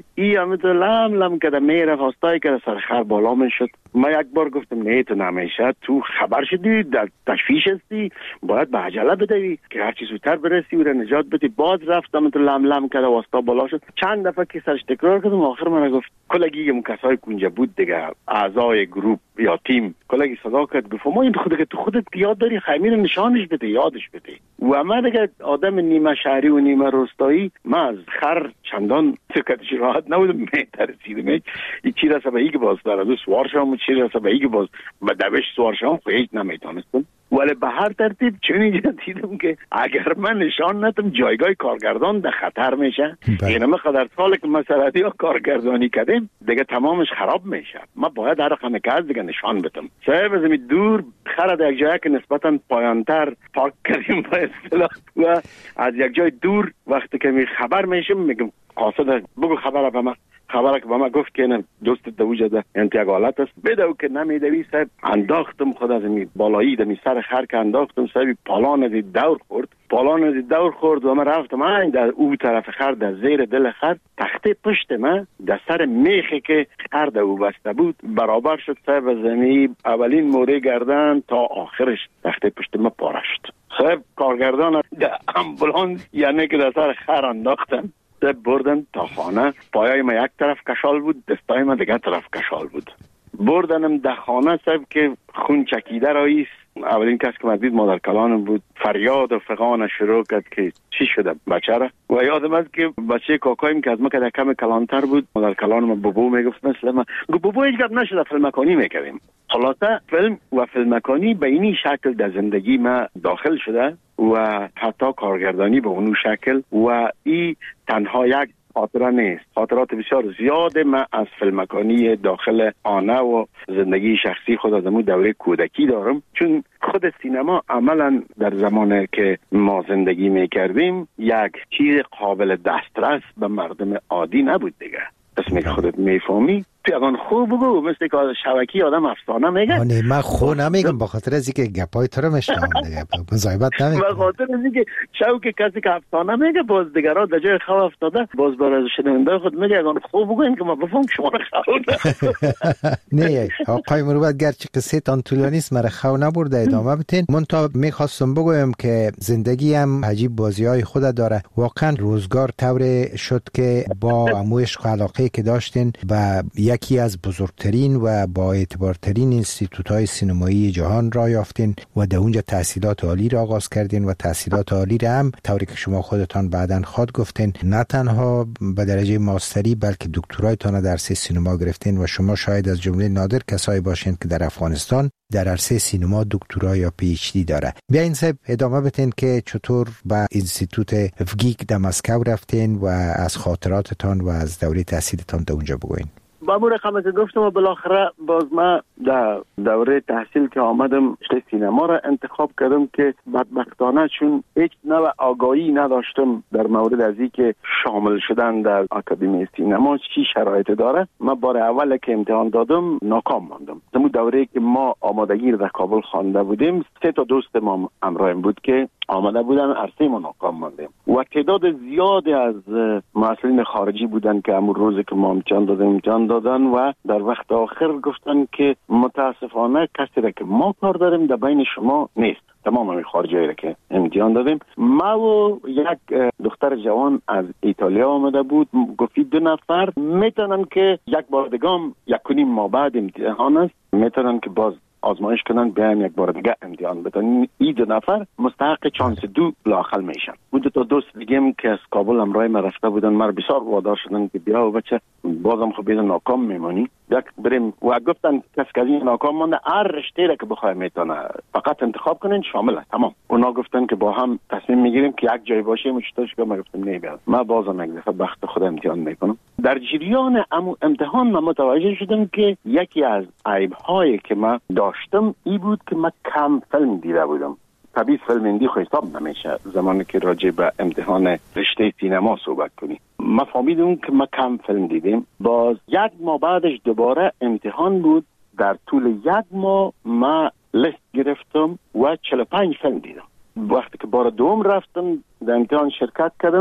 نداری. این همه تو لم کده میره فاستای که سر خر بالا میشد. ما یک بار گفتم نه تو نمیشه، تو خبر شدی در تشویش هستی، باید به عجله بدوی که هر چی زودتر برسی و نجات بدی. باز رفتم تو لم کده واسطا بالا شد. چند دفعه که سرش تکرار کردم، آخر من گفت کلگی کسای کنجا بود دیگه، اعضای گروپ یا تیم، کلگی صدا کرد گفت ما این خودت یاد داری خیمین نشانش بده، یادش بده. و من دیگه آدم نیمه شهری و نیمه روستایی، من از خر چندان سکتش راحت نبودم، میترسیدم این چی رسه به ای که باز در دو سوارشم و چی رسه به ای که باز به دوش سوارشم خیلی نمیتونستم. ولی به هر ترتیب چون اینجا دیدم که اگر من نشان ندم جایگاه کارگردان در خطر میشه. یعنی ما قدر سال که مسئله ها کارگردانی کردیم دیگه تمامش خراب میشه. ما باید هر رقم که از دیگه نشان بدم. صاحب از دور خرد یک جایی که نسبتا پایانتر پارک کردیم با اصطلاح و از یک جای دور وقتی که می خبر میشم میگم قاصد بگو خبر به من. خبره که با ما گفت که نه دوست دوجه ده انتقالات است بدو که نمیدوی. صاحب انداختم خود از می بالایی دمی سر خر که انداختم. صاحب پالان از دور خورد و من رفتم این در او طرف خر در زیر دل خر تخته پشت من در سر میخی که خر در او بسته بود برابر شد. صاحب زمین اولین موره گردن تا آخرش تخته پشت من پاره شد. صاحب کارگردان در امبولانس یعنی که در سر خر انداختم بردن تا خانه. پایای ما یک طرف کشال بود، دستای ما دیگه طرف کشال بود. بردنم در خانه. صاحب که خون چکیده راییست. اولین کس که من دید مادر کلانم بود. فریاد و فغان شروع کرد که چی شده بچه را. و یادم است که بچه کاکایم که از ما که کم کلانتر بود مادر کلانم بابو میگفت مثل من. بابو هیچ گپ نشده، فیلم مکانی میکردیم. خلاصه فیلم و فیلم مکانی به اینی شکل در زندگی ما داخل شده و حتی کارگردانی به اونو شکل. و این تنها یک خاطره نیست، خاطرات بسیار زیاده من از فیلمکانی داخل آنه و زندگی شخصی خود از امون دوره کودکی دارم. چون خود سینما عملا در زمانی که ما زندگی میکردیم یک چیز قابل دسترس به مردم عادی نبود دیگه. اسمی که خودت میفهمی تو اگان خوب بگو مثل که شبکی آدم افسانه میگه. نه من خو نمیگم به خاطر از اینکه گپای تو رو میشنم دیگه مزایبت نمیگم. به خاطر از اینکه شوک کسی که افسانه میگه باز دیگران در جای خو افتاده باز برای شنونده خود میگه اگان خوب بگو این که ما بفهم شما رو خو نه آقای مروت گرچه قصه تان طولانی است مرا خو نبرده ادامه بتین. من تا میخواستم بگویم که زندگی هم عجیب بازی‌های خود داره. واقعا روزگار طور شد که با عموش علاقه که داشتین و یکی از بزرگترین و با اعتبارترین اینستیتوت‌های سینمایی جهان را یافتین و در اونجا تحصیلات عالی را آغاز کردین و تحصیلات عالی را هم طوری که شما خودتان بعداً خود گفتین نه تنها به درجه ماستری بلکه دکترایتان در عرصه سینما گرفتین و شما شاید از جمله نادر کسایی باشین که در افغانستان در عرصه سینما دکترا یا پی اچ دی داره. بیاین صاحب ادامه بدین که چطور به اینستیتوت افگیک در مسکو رفتین و از خاطراتتان و از دوره تحصیلتان در اونجا بگوین. با مور خمه که گفتم و بالاخره باز ما در دوره تحصیل که آمدم سینما را انتخاب کردم که بدبختانه چون هیچ نوع آگاهی نداشتم در مورد از این که شامل شدن در آکادمی سینما چی شرایط داره. من بار اول که امتحان دادم ناکام ماندم. همون دوره که ما آمادگی در کابل خوانده بودیم 3 تا دوست ما همراهم بود که آمده بودن عرصه ما ناکام ماندیم و تعداد زیادی از مسئولین خارجی بودن که همون روزی که ما امتحان دادن و در وقت آخر گفتن که متاسفانه کسی را که ما کار داریم در بین شما نیست. تمام همین خارجی را که امتحان دادیم. ما و یک دختر جوان از ایتالیا آمده بود. گفتی 2 نفر میتونن که یک بار دیگه 1.5 ماه بعد امتحان است میتونن که باز آزمایش کنن بیایم یک بار دیگه امتحان بدن. این 2 نفر مستحق چانس 2 لااقل میشن. بود تا دوست دیگه که از کابل همراه ما رفته بودن مر بسیار وادار شدن که بیا و بچه بازم خب بیدن ناکام میمونی یک بریم و گفتن کس که این ناکام مانده هر رشته را که بخواه میتونه فقط انتخاب کنین شامل است تمام. اونا گفتن که با هم تصمیم میگیریم که یک جای باشیم. چطورش که ما گفتم نه بیاد ما بازم یک دفعه بخت خود امتحان میکنم. در جریان امتحان من متوجه شدم که یکی از عیب‌هایی که من داشتم این بود که من کم فیلم دیده بودم. طبیعی فیلم هندی خو حساب نمیشه زمانی که راجع به امتحان رشته سینما صحبت کنی. ما فهمیدم که ما کم فیلم دیدیم. باز 1 ماه بعدش دوباره امتحان بود. در طول 1 ماه ما لیست گرفتم و 45 فیلم دیدم. وقتی که بار دوم رفتم در امتحان شرکت کردم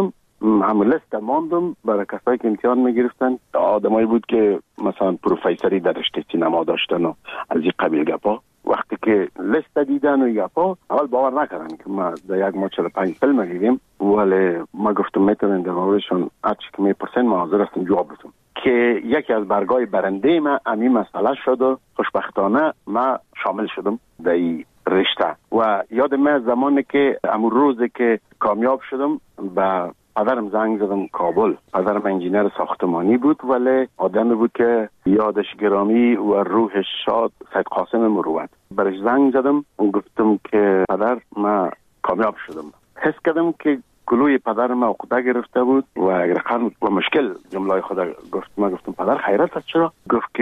هم لیست ماندم برای کسایی که امتحان میگرفتن. آدمایی بود که مثلا پروفیسوری در رشته سینما داشتن و از این قبیل گپا. وقتی که لیست دیدن و گپا اول باور نکردن که ما در یک ما 45 فیلم دیدیم، ولی ما گفتم میتونن در موردشون هرچی که میپرسن ما حاضر هستم جواب بدم. که یکی از برگای برنده ما همین مسئله شد و خوشبختانه ما شامل شدم در این رشته. و یاد من زمانی که امون روزی که کامیاب شدم به پدرم زنگ زدم کابل. پدرم انجینر ساختمانی بود ولی آدمی بود که یادش گرامی و روحش شاد، سید قاسم مروت. برش زنگ زدم و گفتم که پدر ما کامیاب شدم. حس کردم که گلوی پدر ما عقده گرفته بود و اگر و مشکل جمله خدا گفت. ما گفتم پدر خیرت است چرا؟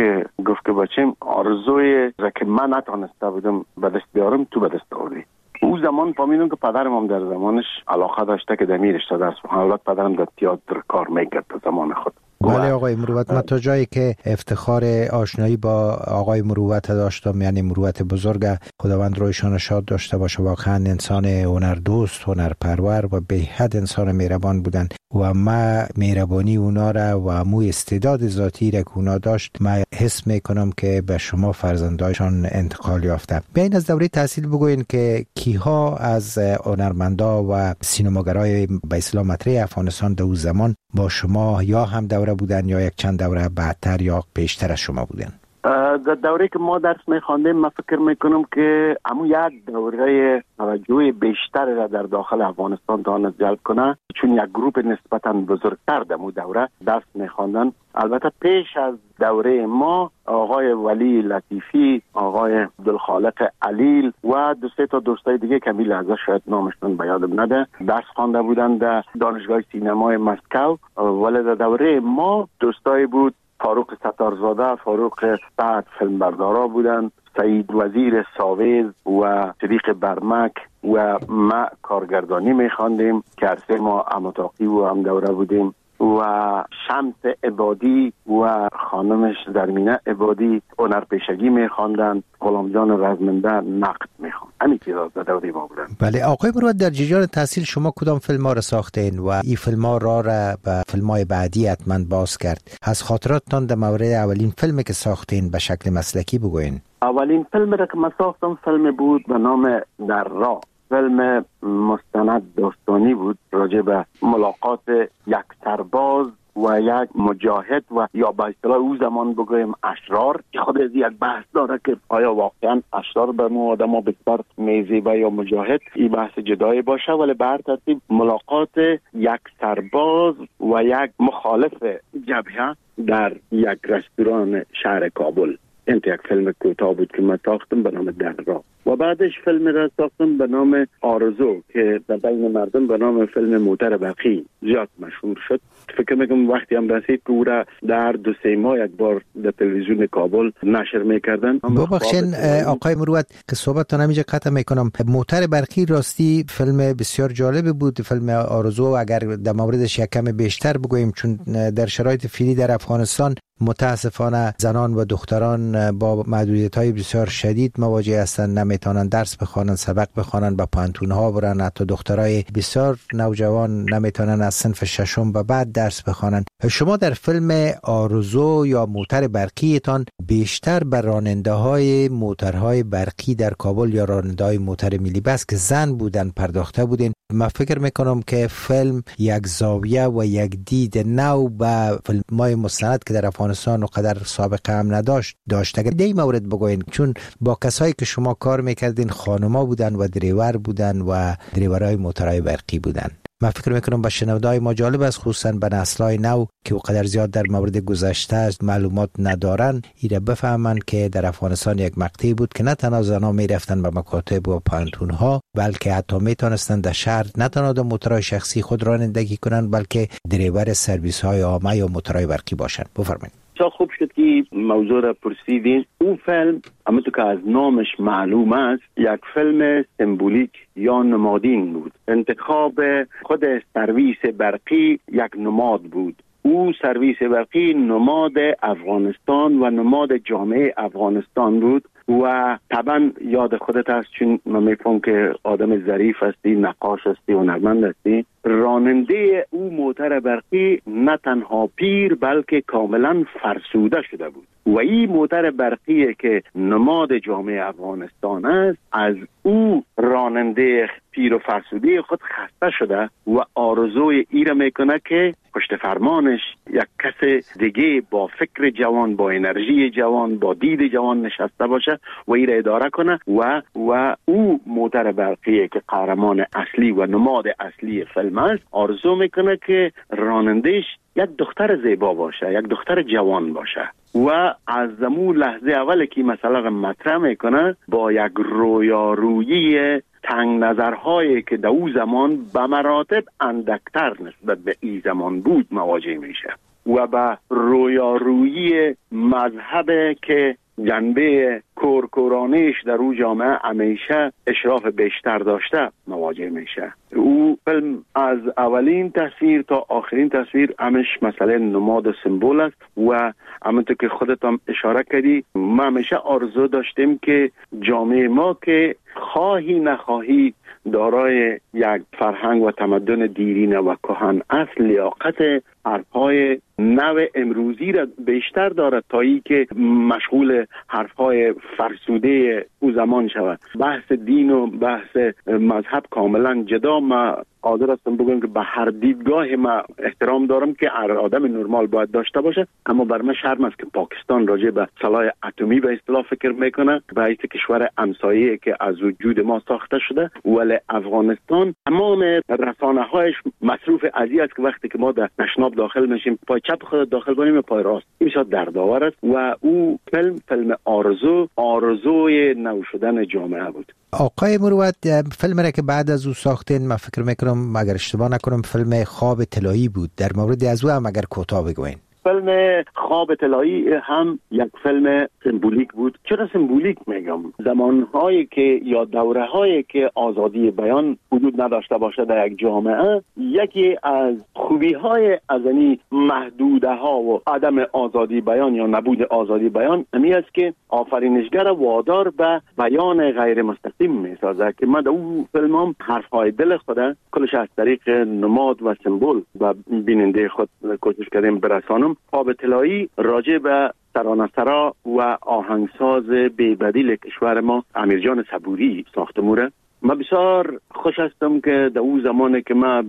گفت که بچم آرزوی را که من نتونسته بودم به دست بیارم تو به دست آوردی. او زمان فهمیدم که پدرم هم در زمانش علاقه داشته که در می رشته درس بخونه. البته پدرم در تئاتر کار میکرد در زمان خود. بله آقای مروت، من تا جایی که افتخار آشنایی با آقای مروت داشتم، یعنی مروت بزرگ، خداوند رویشان شاد داشته باشه، واقعا انسان هنردوست، هنرپرور و به حد انسان مهربان بودن و ما مهربانی اونا را و مو استعداد ذاتی را که اونا داشت ما حس میکنم که به شما فرزندایشان انتقال یافته. بیاین از دوره تحصیل بگوین که کیها از هنرمندا و سینماگرای به اصطلاح مطرح افغانستان در اون زمان با شما یا هم دوره بودن یا یک چند دوره بعدتر یا پیشتر از شما بودن؟ در دوره که ما درس میخواندیم من فکر میکنم که همون یک دوره توجه بیشتر را در داخل افغانستان تواند جلب کنه، چون یک گروپ نسبتا بزرگتر در اون دوره درس میخواندن. البته پیش از دوره ما آقای ولی لطیفی، آقای عبدالخالق علیل و دو سه تا دوستای دیگه که لحظه شاید نامشون به یادم نده درس خوانده بودن در دانشگاه سینمای مسکو. ولی در دوره ما دوستای بود فاروق ستارزاده، فاروق سعد فیلمبردارا بودن، سعید وزیر ساویز و صدیق برمک و ما کارگردانی میخواندیم که هر ما اماتاقی و هم دوره بودیم و شمس عبادی و خانمش زرمینه عبادی هنرپیشگی میخواندن، غلام جان رزمنده نقد میخواند. همین چیزا در دوره ما بودن. بله آقای مروت، در جریان تحصیل شما کدام فیلم ها را ساختین و این فیلم ها را به فیلم های بعدی حتما باز کرد؟ از خاطراتتان در مورد اولین فیلمی که ساختین به شکل مسلکی بگوین. اولین فیلم را که من ساختم فیلم بود به نام در راه. فیلم مستند داستانی بود راجع به ملاقات یک سرباز و یک مجاهد و یا به اصطلاح او زمان بگویم اشرار، که خود از یک بحث داره که آیا واقعا اشرار به ما آدم بسیار میزیبه یا مجاهد، این بحث جدایی باشه. ولی به هر ترتیب ملاقات یک سرباز و یک مخالف جبهه در یک رستوران شهر کابل. این یک فیلم کوتاه بود که من ساختم به نام در راه و بعدش فیلم را ساختم به نام آرزو که در بین مردم به نام فیلم موتر برقی زیاد مشهور شد. فکر میکنم وقتی هم رسید که او را در 2-3 ماه یک بار در تلویزیون کابل نشر میکردن. ببخشید آقای مروت که صحبتتون همینجا قطع میکنم. موتر برقی راستی فیلم بسیار جالب بود. فیلم آرزو اگر در موردش یک کم بیشتر بگوییم، چون در شرایط فعلی در افغانستان متاسفانه زنان و دختران با محدودیت‌های بسیار شدید مواجه هستند، نمیتونن درس بخوانن، سبق بخوانن، با پانتون‌ها برن. حتی دخترای بسیار نوجوان نمیتونن از صنف ششم و بعد درس بخوانن. شما در فیلم آرزو یا موتر برقیتان بیشتر بر راننده‌های موترهای برقی در کابل یا راننده‌های موتر ملی بس که زن بودن پرداخته بودین. من فکر میکنم که فیلم یک زاویه و یک دید نو به فیلم‌های مستند که در افغانستان و قدر سابقه هم داشته. در این مورد بگوین، چون با کسایی که شما کار میکردین خانوما بودن و دریور بودن و دریورای موترهای برقی بودن. من فکر میکنم با شنونده‌های ما جالب است، خصوصا به نسل‌های نو که قدر زیاد در مورد گذشته معلومات ندارن، ایره بفهمن که در افغانستان یک مقطعی بود که نه تنها زنان میرفتن به مکاتب و پانتون‌ها، بلکه حتی میتونستن در شهر نه تنها در موترهای شخصی خود رانندگی کنن، بلکه دریور سرویس‌های عامه یا موترهای برقی باشن. بفرمایید. خوب شد که موضوع را پرسیدین. اون فیلم همونطور که از نامش معلوم است یک فیلم سمبولیک یا نمادین بود. انتخاب خود سرویس برقی یک نماد بود. او سرویس برقی نماد افغانستان و نماد جامعه افغانستان بود و طبعا یاد خودت هست، چون من میفهم که آدم ظریف هستی، نقاش هستی، هنرمند هستی. راننده او موتر برقی نه تنها پیر بلکه کاملا فرسوده شده بود و این موتر برقی که نماد جامعه افغانستان است، از او راننده پیر و فرسوده خود خسته شده و آرزوی ای را میکنه که پشت فرمانش یک کس دیگه با فکر جوان، با انرژی جوان، با دید جوان نشسته باشه و ای را اداره کنه و او موتر برقی که قهرمان اصلی و نماد اصلی فیلم است، آرزو میکنه که رانندهش یک دختر زیبا باشه، یک دختر جوان باشه و از زمون لحظه اول که مسئله را مطرح میکنه با یک رویارویی تنگ نظرهایی که در او زمان به مراتب اندکتر نسبت به این زمان بود مواجه میشه و به رویارویی مذهب که جنبه کورکورانیش در او جامعه همیشه اشراف بیشتر داشته مواجه میشه. او فیلم از اولین تصویر تا آخرین تصویر همش مسئله نماد و سمبول است و همونطور که خودت هم اشاره کردی، ما همیشه آرزو داشتیم که جامعه ما که خواهی نخواهی دارای یک فرهنگ و تمدن دیرینه و کهن اصل، لیاقت حرفهای نو امروزی را بیشتر دارد تا ای که مشغول حرفهای فرسوده او زمان شود. بحث دین و بحث مذهب کاملا جدا. ما قادر هستم بگم که به هر دیدگاه ما احترام دارم که هر آدم نرمال باید داشته باشه، اما بر من شرم است که پاکستان راجع به سلاح اتمی به اصطلاح فکر میکنه و این کشور همسایه که از وجود ما ساخته شده، ولی افغانستان تمام رسانه‌هایش مصروف ازی است که وقتی که ما در تشناب داخل میشیم پای چپ خود داخل کنیم و پای راست، این بسیار دردآور است و او فیلم آرزوی نو شدن جامعه بود. آقای مروت، فیلم را که بعد از او ساختین، من فکر میکنم اگر اشتباه نکنم فیلم خواب طلایی بود، در مورد از او هم اگر کوتاه بگوین. فیلم خواب طلایی هم یک فیلم سمبولیک بود. چرا سمبولیک میگم؟ زمانهایی که یا دورهایی که آزادی بیان وجود نداشته باشه در یک جامعه، یکی از خوبی‌های از این محدوده ها و عدم آزادی بیان یا نبود آزادی بیان همین است که آفرینشگر وادار به بیان غیر مستقیم میسازه که من در اون فیلم هم حرفهای دل خود کلش از طریق نماد و سمبول و بیننده خود کوشش کردیم برسانم. خواب طلایی راجع به ترانه‌سرا و آهنگساز بی‌بدیل کشور ما امیرجان صبوری ساخته موره. من بسیار خوش هستم که در اون زمانی که من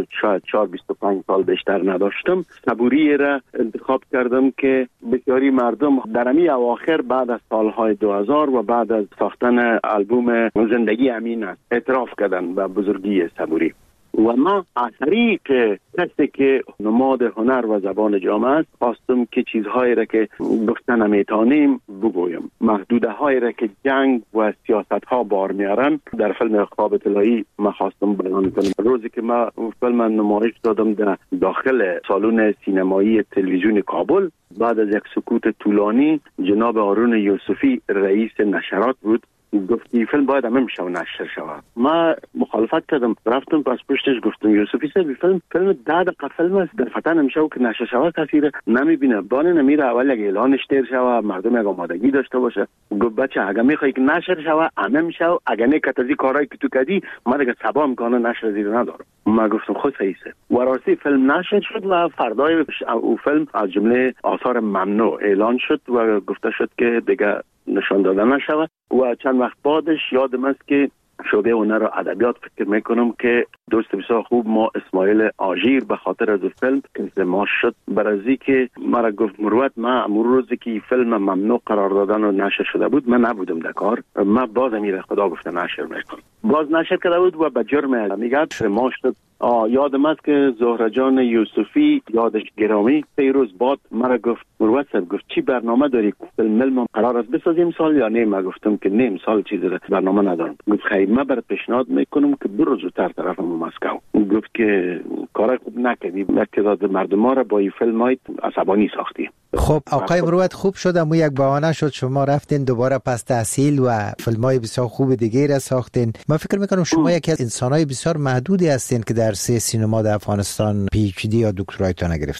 24-25 سال بیشتر نداشتم، صبوری را انتخاب کردم که بسیاری مردم در همین اواخر بعد از سالهای 2000 و بعد از ساختن آلبوم زندگی امین است اعتراف کردن به بزرگی صبوری و ما از طریق کسی که نماد هنر و زبان جامعه است خواستم که چیزهایی را که گفتن نمیتونیم بگویم، محدوده هایی را که جنگ و سیاست ها بار میارن در فیلم خواب طلایی ما خواستم بیان کنم. روزی که ما فیلم نمایش دادم در داخل سالن سینمایی تلویزیون کابل، بعد از یک سکوت طولانی جناب هارون یوسفی رئیس نشرات بود، گفتی فیلم باید همه میشه و نشر شود. ما مخالفت کردم، رفتم پس پشتش گفتم یوسفی صاحب فیلم 10 دقیقه فیلم است، در فتن نمیشه و که نشر شود کسی نمیبینه، بانه نمیره اول یک اعلانش تیر شود، مردم یک آمادگی داشته باشه. گفت بچه اگه میخوای که نشر شود همه میشه و اگه نه کتازی کارایی که تو کردی ما دیگه صبا میکنه نشر زیر ندارم. ما گفتم خود صحیحه و راستی فیلم نشر شد و فردای او فیلم از جمله آثار ممنوع اعلان شد و گفته شد که دیگه نشان داده نشود و چند وقت بعدش یادم است که شعبه هنر و ادبیات فکر میکنم که دوست بسیار خوب ما اسماعیل آژیر به خاطر از فیلم که ما شد برازی که مرا گفت مروت ما امروز روزی که فیلم ممنوع قرار دادن و نشر شده بود من نبودم در کار، ما باز امیر خدا گفته نشر میکنم، باز نشر کرده بود و به جرم میگه ما شد. یادم است که زهره جان یوسفی یادش گرامی 3 روز بعد مرا گفت مروت صاحب گفت چی برنامه داری؟ فیلم قرار است بسازیم سال یا نه؟ ما گفتم که نه امسال چیزی برنامه ندارم. گفت خیر من برات پیشنهاد میکنم که برو زودتر طرف مسکو. گفت که کار خوب نکردی، تعداد مردم را با این فیلم های عصبانی ساختی. خب آقای مروت خوب شد امو یک بهانه شد شما رفتین دوباره پس تحصیل و فیلم‌های بسیار خوب دیگه را ساختین. من فکر میکنم شما یکی از انسان‌های بسیار محدودی هستین که در سینما در افغانستان پی اچ دی یا دکترایتون گرفتین.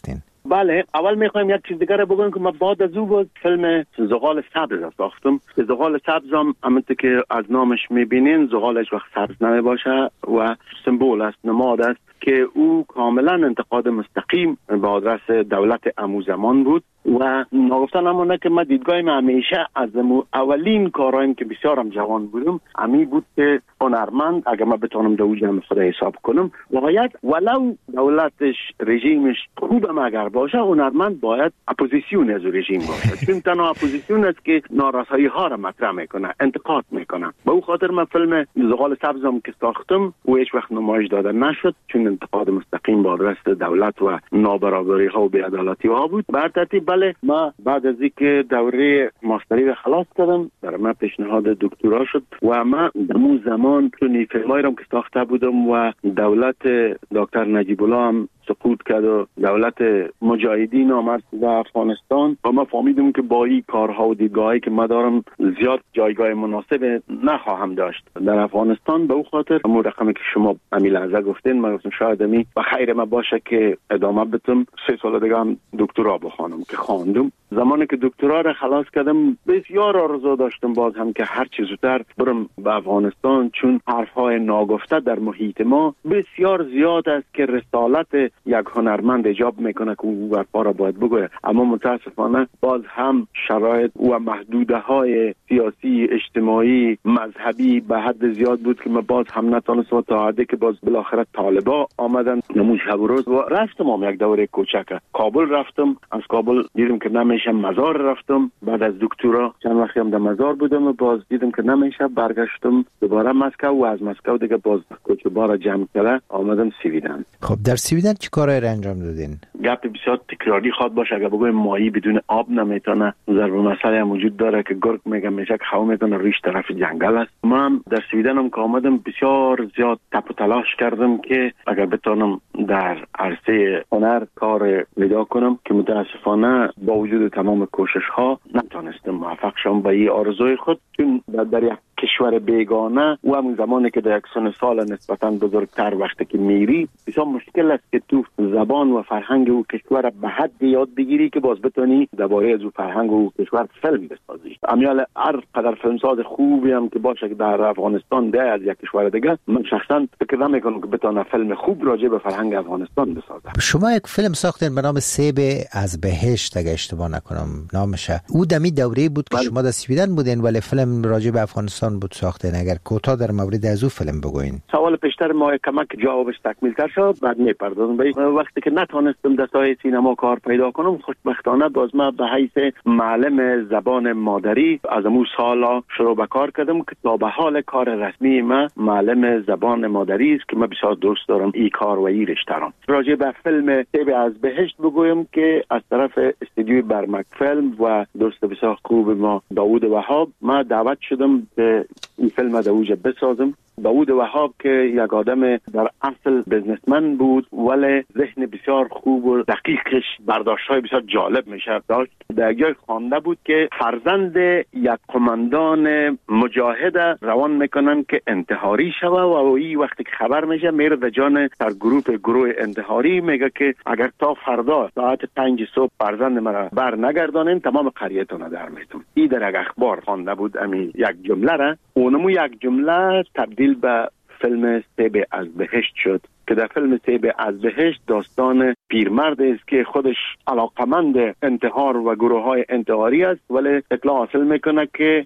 بله، اول میخوایم یک چیز دیگر بگم که من بعد از او بود فیلم زغال سبز ساختم. زغال سبز هم همونطور که از نامش میبینین زغالش وقت سبز نمیباشه و سمبول است، نماد است که او کاملا انتقاد مستقیم به آدرس دولت امو زمان بود و نگفتن همونه که من دیدگاهیم همیشه از اولین کارهایم که بسیارم جوان بودم امی بود که هنرمند اگر من بتونم دو جمع خدا حساب کنم باید ولو دولتش رژیمش خوبم اگر باشه هنرمند باید اپوزیسیون از رژیم باشه چون تنها اپوزیسیون است که نارسایی ها را مطرح میکنه، انتقاد میکنه. به او خاطر من فیلم زغال سبزم که ساختم و هیچ وقت نمایش داده نشد چون انتقاد مستقیم به آدرس دولت و نابرابری ها و بی‌عدالتی ها بود. بر ترتیب بله، ما بعد از اینکه دوره ماستری را خلاص کردم در من پیشنهاد دکترا شد و ما در اون زمان چون فیلمایی را که ساخته بودم و دولت دکتر نجیب الله هم سقوط کرد و دولت مجاهدین آمد در افغانستان و ما فهمیدیم که با این کارها و دیدگاهی که ما دارم زیاد جایگاه مناسب نخواهم داشت در افغانستان. به او خاطر همون رقمی که شما امی لحظه گفتین من گفتم شاید امی و خیر ما باشه که ادامه بدم 3 سال دیگه هم دکترا بخوانم که خواندم. زمانی که دکترا را خلاص کردم بسیار آرزو داشتم باز هم که هر چه زودتر برم به افغانستان چون حرفهای ناگفته در محیط ما بسیار زیاد است که رسالت یک هنرمند ایجاب میکنه که او برپا را باید بگوید، اما متاسفانه باز هم شرایط و محدوده های سیاسی اجتماعی مذهبی به حد زیاد بود که ما باز هم نتونستم تا حدی که باز بالاخره طالبا آمدن نموش شب و روز و رفتم هم یک دوره کوچک کابل رفتم. از کابل دیدم که نمیشه، مزار رفتم. بعد از دکترا چند وقتی هم در مزار بودم و باز دیدم که نمیشه، برگشتم دوباره مسکو و از مسکو دیگه باز کوچبارا جمع کرده آمدم سویدن. خب در سویدن چی کارهای انجام دادین؟ گپ بسیار تکراری خواد باشه. اگر بگویم ماهی بدون آب نمیتونه، ضرب مسئله هم وجود داره که گرگ میگه میشه که هوا میتونه ریش طرف جنگل است. من در سویدن هم که آمدم بسیار زیاد تپ و تلاش کردم که اگر بتونم در عرصه هنر کار پیدا کنم که متاسفانه با وجود تمام کوشش ها نتونستم موفق شم به این آرزوی خود چون در یک کشور بیگانه و همون زمانی که در یک سن سال نسبتاً بزرگتر وقتی که میری بسیار مشکل است که تو زبان و فرهنگ او کشور به حد یاد بگیری که باز بتونی درباره از او فرهنگ و کشور فیلم بسازی. امیال هر قدر فیلمساز خوبی هم که باشه که در افغانستان ده از یک کشور دیگه من شخصا فکر نمیکنم که بتونه فیلم خوب راجع به فرهنگ افغانستان بسازه. شما یک فیلم ساختین به نام سیب از بهشت اگه اشتباه نکنم نامشه. او دمی دوره بود که شما در سویدن بودین ولی فیلم راجع به افغانستان بود ساختین. اگر کوتاه در مورد از او فیلم بگوین. سوال پیشتر ما کمک جوابش تکمیل تر شد بعد میپردازم. وقتی که نتونستم در ساحه سینما کار پیدا کنم خوشبختانه باز ما به حیث معلم زبان مادری از امو سالا شروع به کار کردم که تا به حال کار رسمی ما معلم زبان مادری است که من بسیار دوست دارم این کار و این رشته را. راجع به فیلم سیب از بهشت بگویم که از طرف استودیوی برمک فیلم و دوست بسیار خوب ما داوود وهاب ما دعوت شدم که این فیلم در اوج بسازم. داوود وهاب که یک آدم در اصل بزنسمن بود ولی ذهن بسیار خوب و دقیقش برداشت‌های بسیار جالب میشه داشت. در جای خوانده بود که فرزند یک قماندان مجاهد روان میکنن که انتحاری شوه و این وقتی که خبر میشه میره در جان در گروه انتحاری میگه که اگر تا فردا ساعت 5 صبح فرزند مرا بر نگردانین تمام قریتون در میتون. این در یک اخبار خوانده بود امی یک جمله را اونمو یک جمله تبدیل به فیلم سیب از بهشت شد که در فیلم سیب از بهشت داستان پیرمرد است که خودش علاقمند انتحار و گروه های انتحاری است ولی اطلاع حاصل میکنه که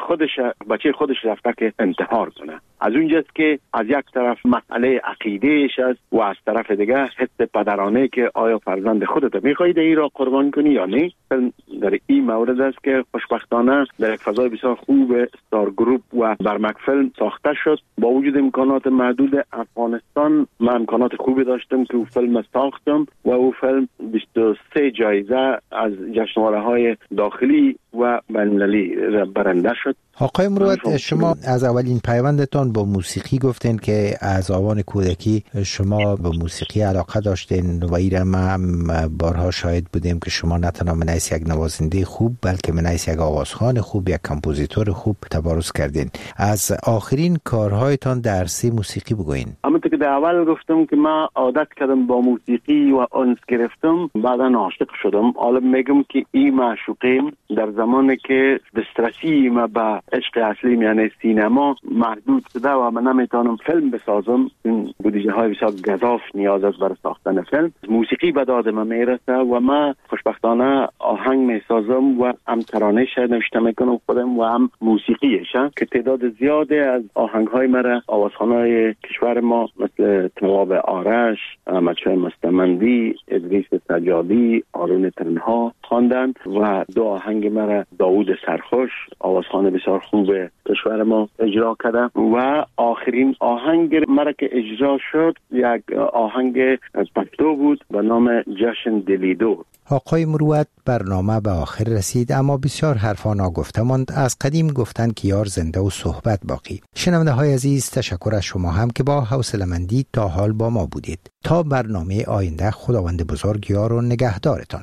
بچه خودش رفته که انتحار کنه. از اونجاست که از یک طرف مسئله عقیدهش است و از طرف دیگه حس پدرانه که آیا فرزند خودت میخواهی این را قربان کنی یا نه. در این مورد است که خوشبختانه در یک فضای بسیار خوب استار گروپ و برمک فیلم ساخته شد. با وجود امکانات محدود افغانستان من امکانات خوبی داشتم که او فیلم ساختم و او فیلم 23 جایزه از جشنواره‌های داخلی و بین‌المللی برنده شد. آقای مروت شما از اولین پیوندتان با موسیقی گفتین که از آوان کودکی شما به موسیقی علاقه داشتین و این ما بارها شاهد بودیم که شما نه تنها منیس یک نوازنده خوب بلکه منیس یک آوازخوان خوب یک کمپوزیتور خوب تبارز کردین. از آخرین کارهایتان در عرصه موسیقی بگوین. همونطور که در اول گفتم که من عادت کردم با موسیقی و انس گرفتم کردم، بعدا عاشق شدم. حالا میگم که این معشوقیم در زمانی که دسترسی ما به عشق اصلی یعنی سینما محدود شده و من نمیتونم فیلم بسازم، این بودجه های بسیار گزاف نیاز است برای ساختن فیلم. موسیقی به داد من میرسه و من خوشبختانه آهنگ میسازم و هم ترانه‌اش نوشته میکنم خودم و هم موسیقیش، که تعداد زیاده از آهنگ های مرا آوازخوان‌های کشور ما مثل تواب آرش، احمدشاه مستمندی، ادریس سجادی، آرون تنها خواندن و 2 آهنگ مرا داوود سرخوش آوازخوان بسیار خوب کشور ما اجرا کرده و آخرین آهنگ مرا که اجرا شد یک آهنگ پشتو بود به نام جشن دلیدو. آقای مروت، برنامه به آخر رسید، اما بسیار حرفا ناگفته ماند. از قدیم گفتند که یار زنده و صحبت باقی. شنونده های عزیز، تشکر از شما هم که با حوصله‌مندی تا حال با ما بودید. تا برنامه آینده، خداوند بزرگ یار و نگهدارتان.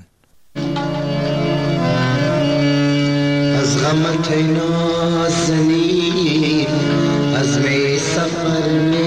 از غمت نازنی از می سفر